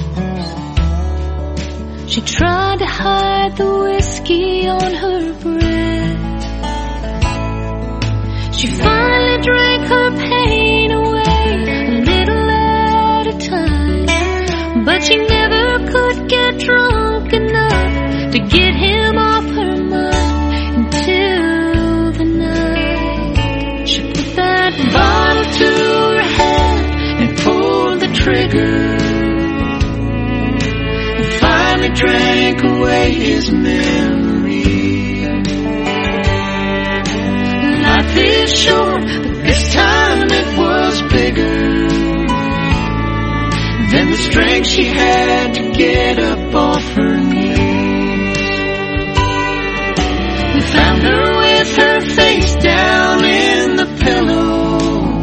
She tried to hide the whiskey on her breath. She finally drank her pain away a little at a time, but she never could get drunk enough to get him off her mind until the night she put that bottle to her head and pulled the trigger. Finally drank away his memory. Life is short, but this time it was bigger than the strength she had to get up off her knees. We found her with her face down in the pillow,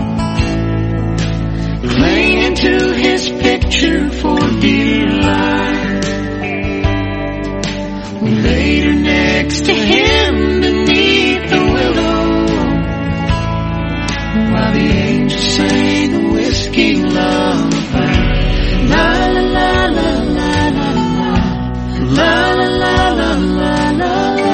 clinging to his picture for dear life. We laid her next to him beneath the willow, while the angel sang a whiskey lullaby. La la la la la la la la la la la la.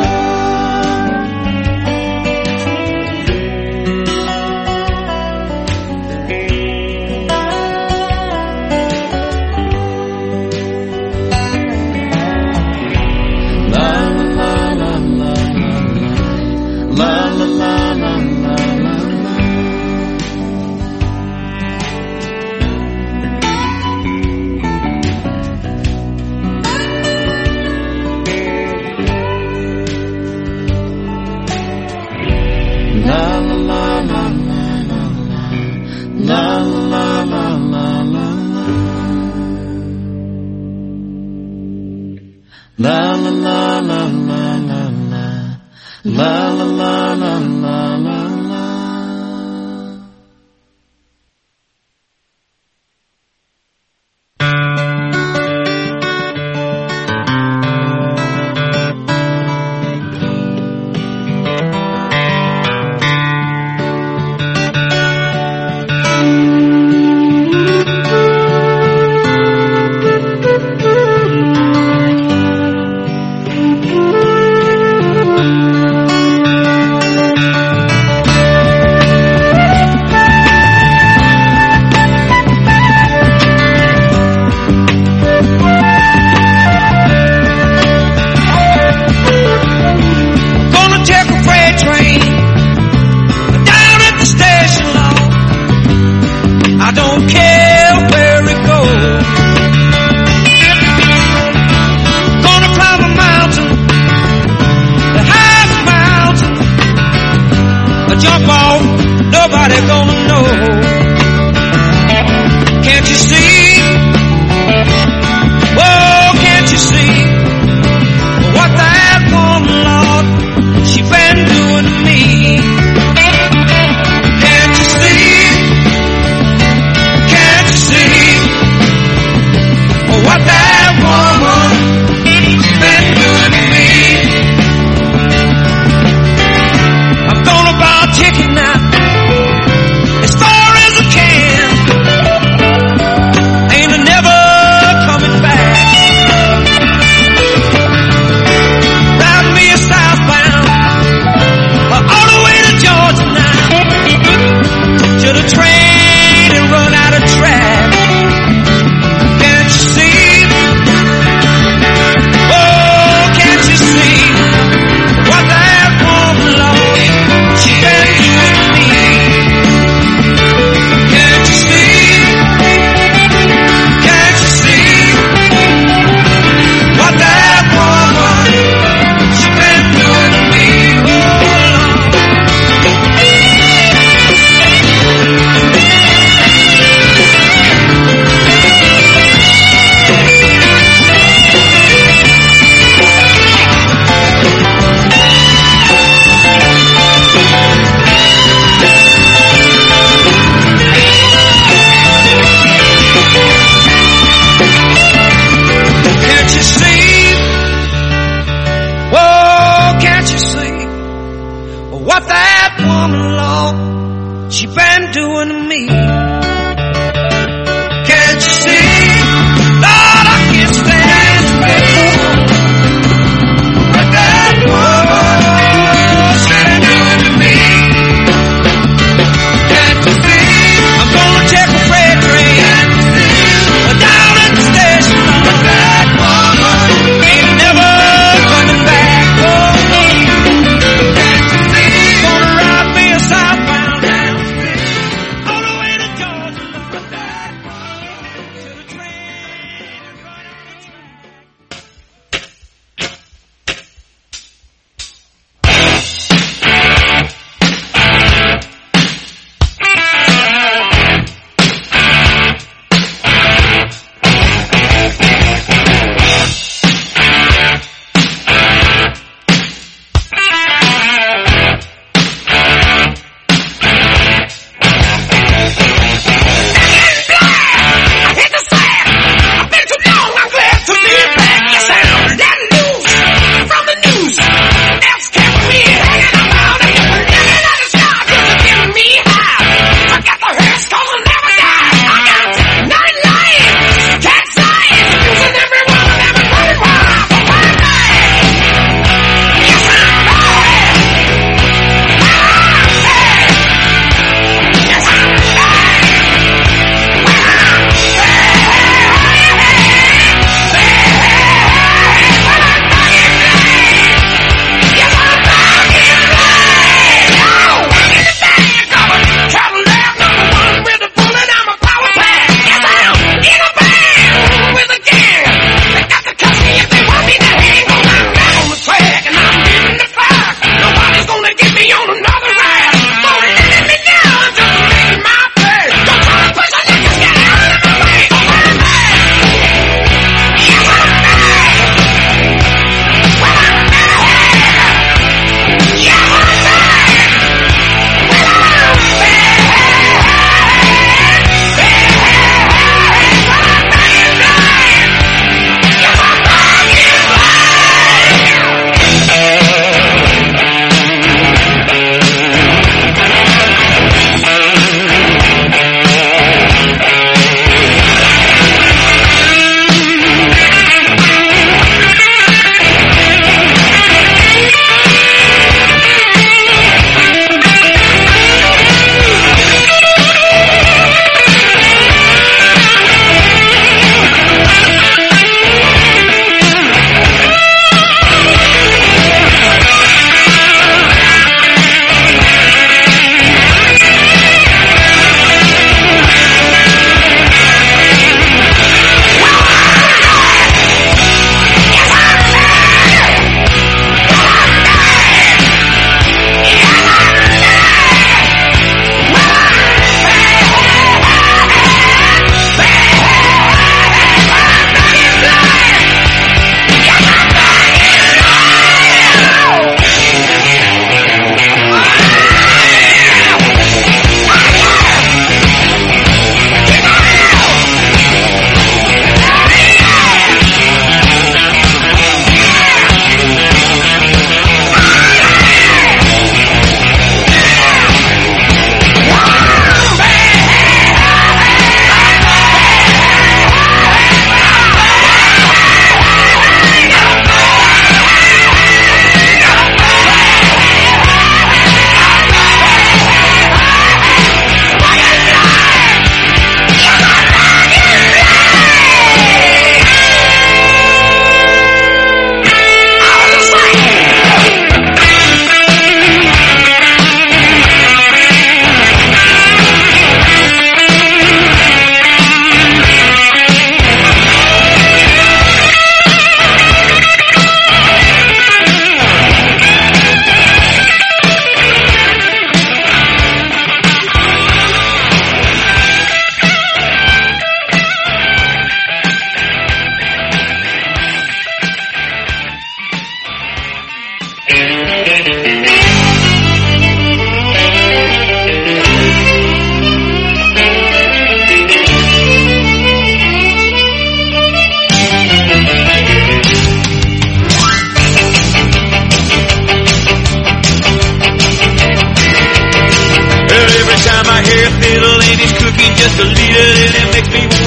La la la la la la la la la la la la la la.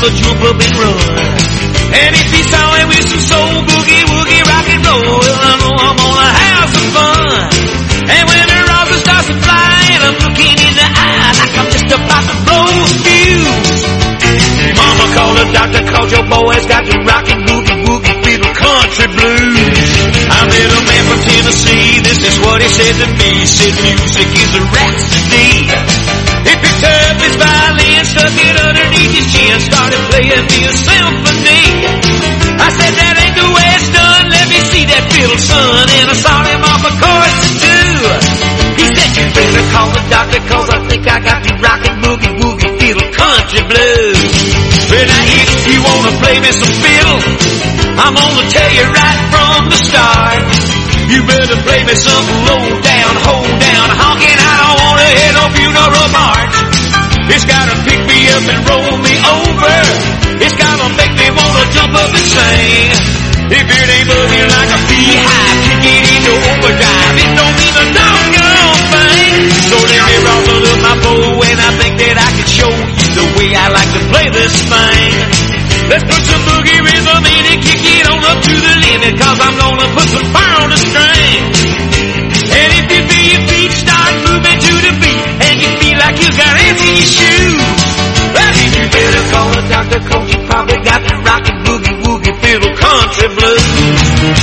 wanna jump up and run. And if he saw him with some soul boogie woogie rock and roll, well, I know I'm gonna have some fun. And when the rocket starts to fly and I'm looking in the eye like I'm just about to blow a fuse. Mama called the doctor, called your boy's got the rockin' boogie woogie fiddle country blues. I met a man from Tennessee, this is what he said to me. He said music is a rhapsody. He picked up his violin, stuck it underneath his chin, started playing me a symphony. I said that ain't the way it's done, let me see that fiddle, son. And I saw him off a chorus or two. He said you better call the doctor, cause I think I got the rockin' boogie woogie fiddle country blues. Well now if you wanna play me some fiddle, I'm gonna tell you right from the start. You better play me some low down, hold down, honkin'. I don't wanna hear no funeral march. It's gotta pick me up and roll me over. It's gotta make me wanna jump up and sing. If it ain't moving like a beehive, kick it into overdrive. It don't mean a doggone thing. So let me roll up my bow and I think that I can show you the way I like to play this thing. Let's put some boogie rhythm in and kick it on up to the limit, cause I'm gonna put some fire on the string. And if you feel your feet start moving to the beat, and you feel like you got ants in your shoes, well then you better call the doctor, cause you probably got the rockin' boogie woogie fiddle country blues.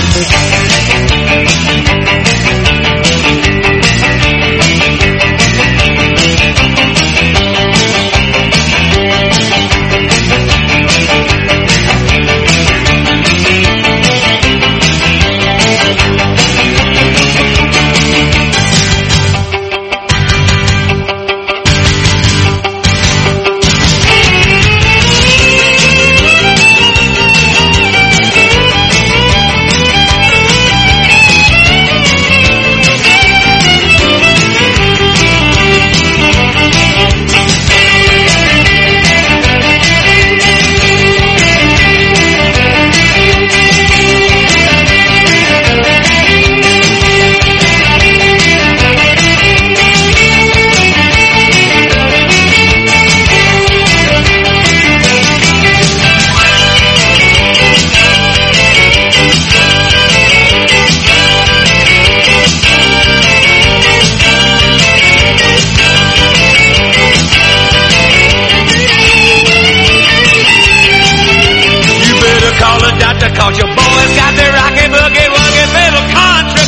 Cause your boys got their rocky boogie woogie fiddle country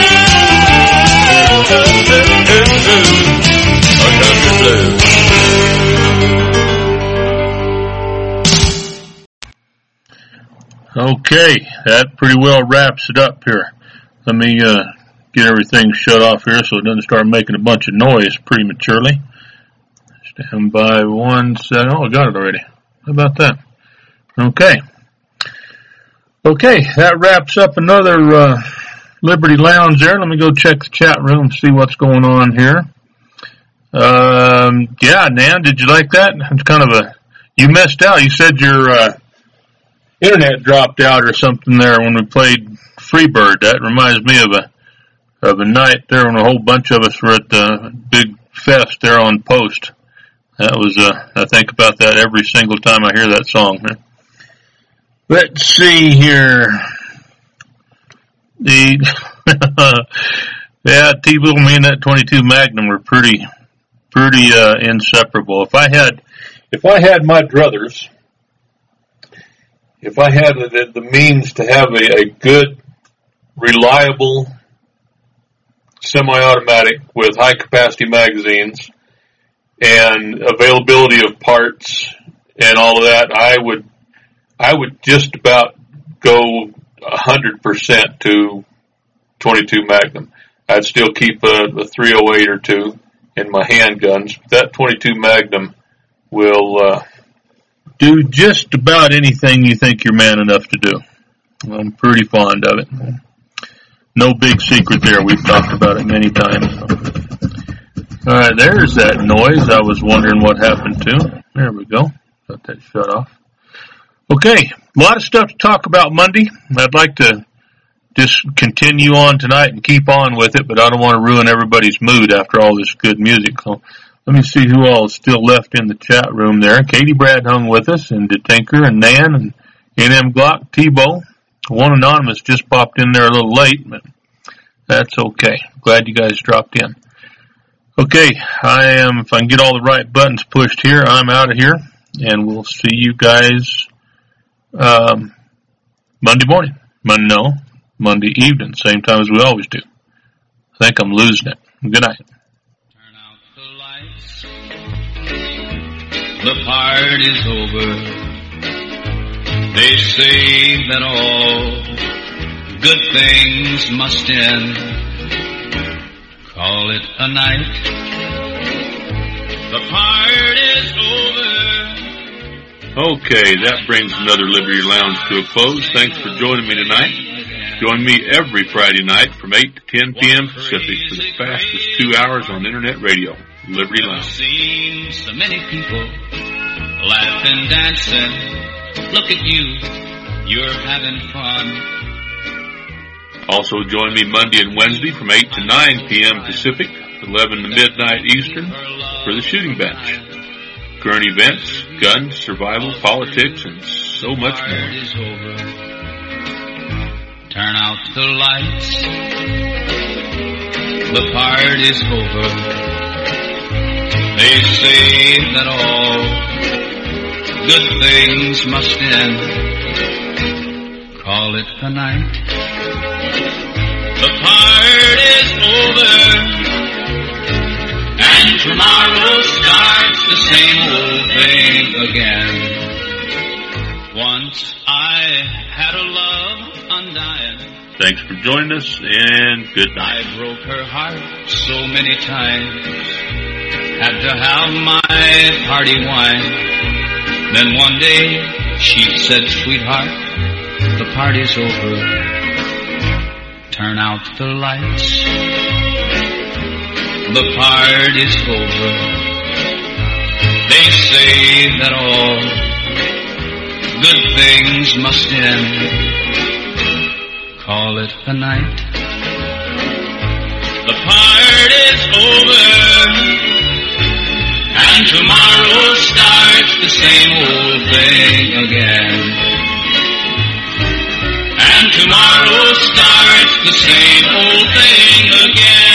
blues. Okay, that pretty well wraps it up here. Let me get everything shut off here so it doesn't start making a bunch of noise prematurely. Stand by 1 second. Oh, I got it already. How about that? Okay, that wraps up another Liberty Lounge there. Let me go check the chat room and see what's going on here. Yeah, Nan, did you like that? It's kind of you missed out. You said your internet dropped out or something there when we played Freebird. That reminds me of a night there when a whole bunch of us were at the big fest there on Post. That was, I think about that every single time I hear that song. Let's see here. Yeah, T-Little me and that 22 Magnum were pretty inseparable. If I had my druthers, if I had the means to have a good, reliable semi-automatic with high capacity magazines and availability of parts and all of that, I would just about go 100% to 22 Magnum. I'd still keep a 308 or two in my handguns. That 22 Magnum will do just about anything you think you're man enough to do. I'm pretty fond of it. No big secret there. We've talked about it many times. All right, there's that noise I was wondering what happened to. There we go. Got that shut off. Okay, a lot of stuff to talk about Monday. I'd like to just continue on tonight and keep on with it, but I don't want to ruin everybody's mood after all this good music. So Let me see who all is still left in the chat room there. Katie Brad hung with us, and DeTinker, and Nan, and N.M. Glock, Tebow. One Anonymous just popped in there a little late, but that's okay. Glad you guys dropped in. Okay, if I can get all the right buttons pushed here, I'm out of here, and we'll see you guys Monday morning. Monday evening, same time as we always do. I think I'm losing it. Good night. Turn out the lights. The party's over. They say that all good things must end. Call it a night. The party's over. Okay, that brings another Liberty Lounge to a close. Thanks for joining me tonight. Join me every Friday night from 8 to 10 p.m. Pacific for the fastest 2 hours on internet radio, Liberty Lounge. I've seen so many people laughing, dancing. Look at you, you're having fun. Also join me Monday and Wednesday from 8 to 9 p.m. Pacific, 11 to midnight Eastern for the Shooting Bench. Current events, guns, survival, politics, and so much more. Turn out the lights. The party's over. They say that all good things must end. Call it a night. The party's over. And tomorrow starts the same old thing again. Once I had a love undying. Thanks for joining us, and good night. I broke her heart so many times. Had to have my party wine. Then one day she said, sweetheart, the party's over. Turn out the lights. The party's over. They say that all good things must end. Call it a night. The party's over. And tomorrow starts the same old thing again. And tomorrow starts the same old thing again.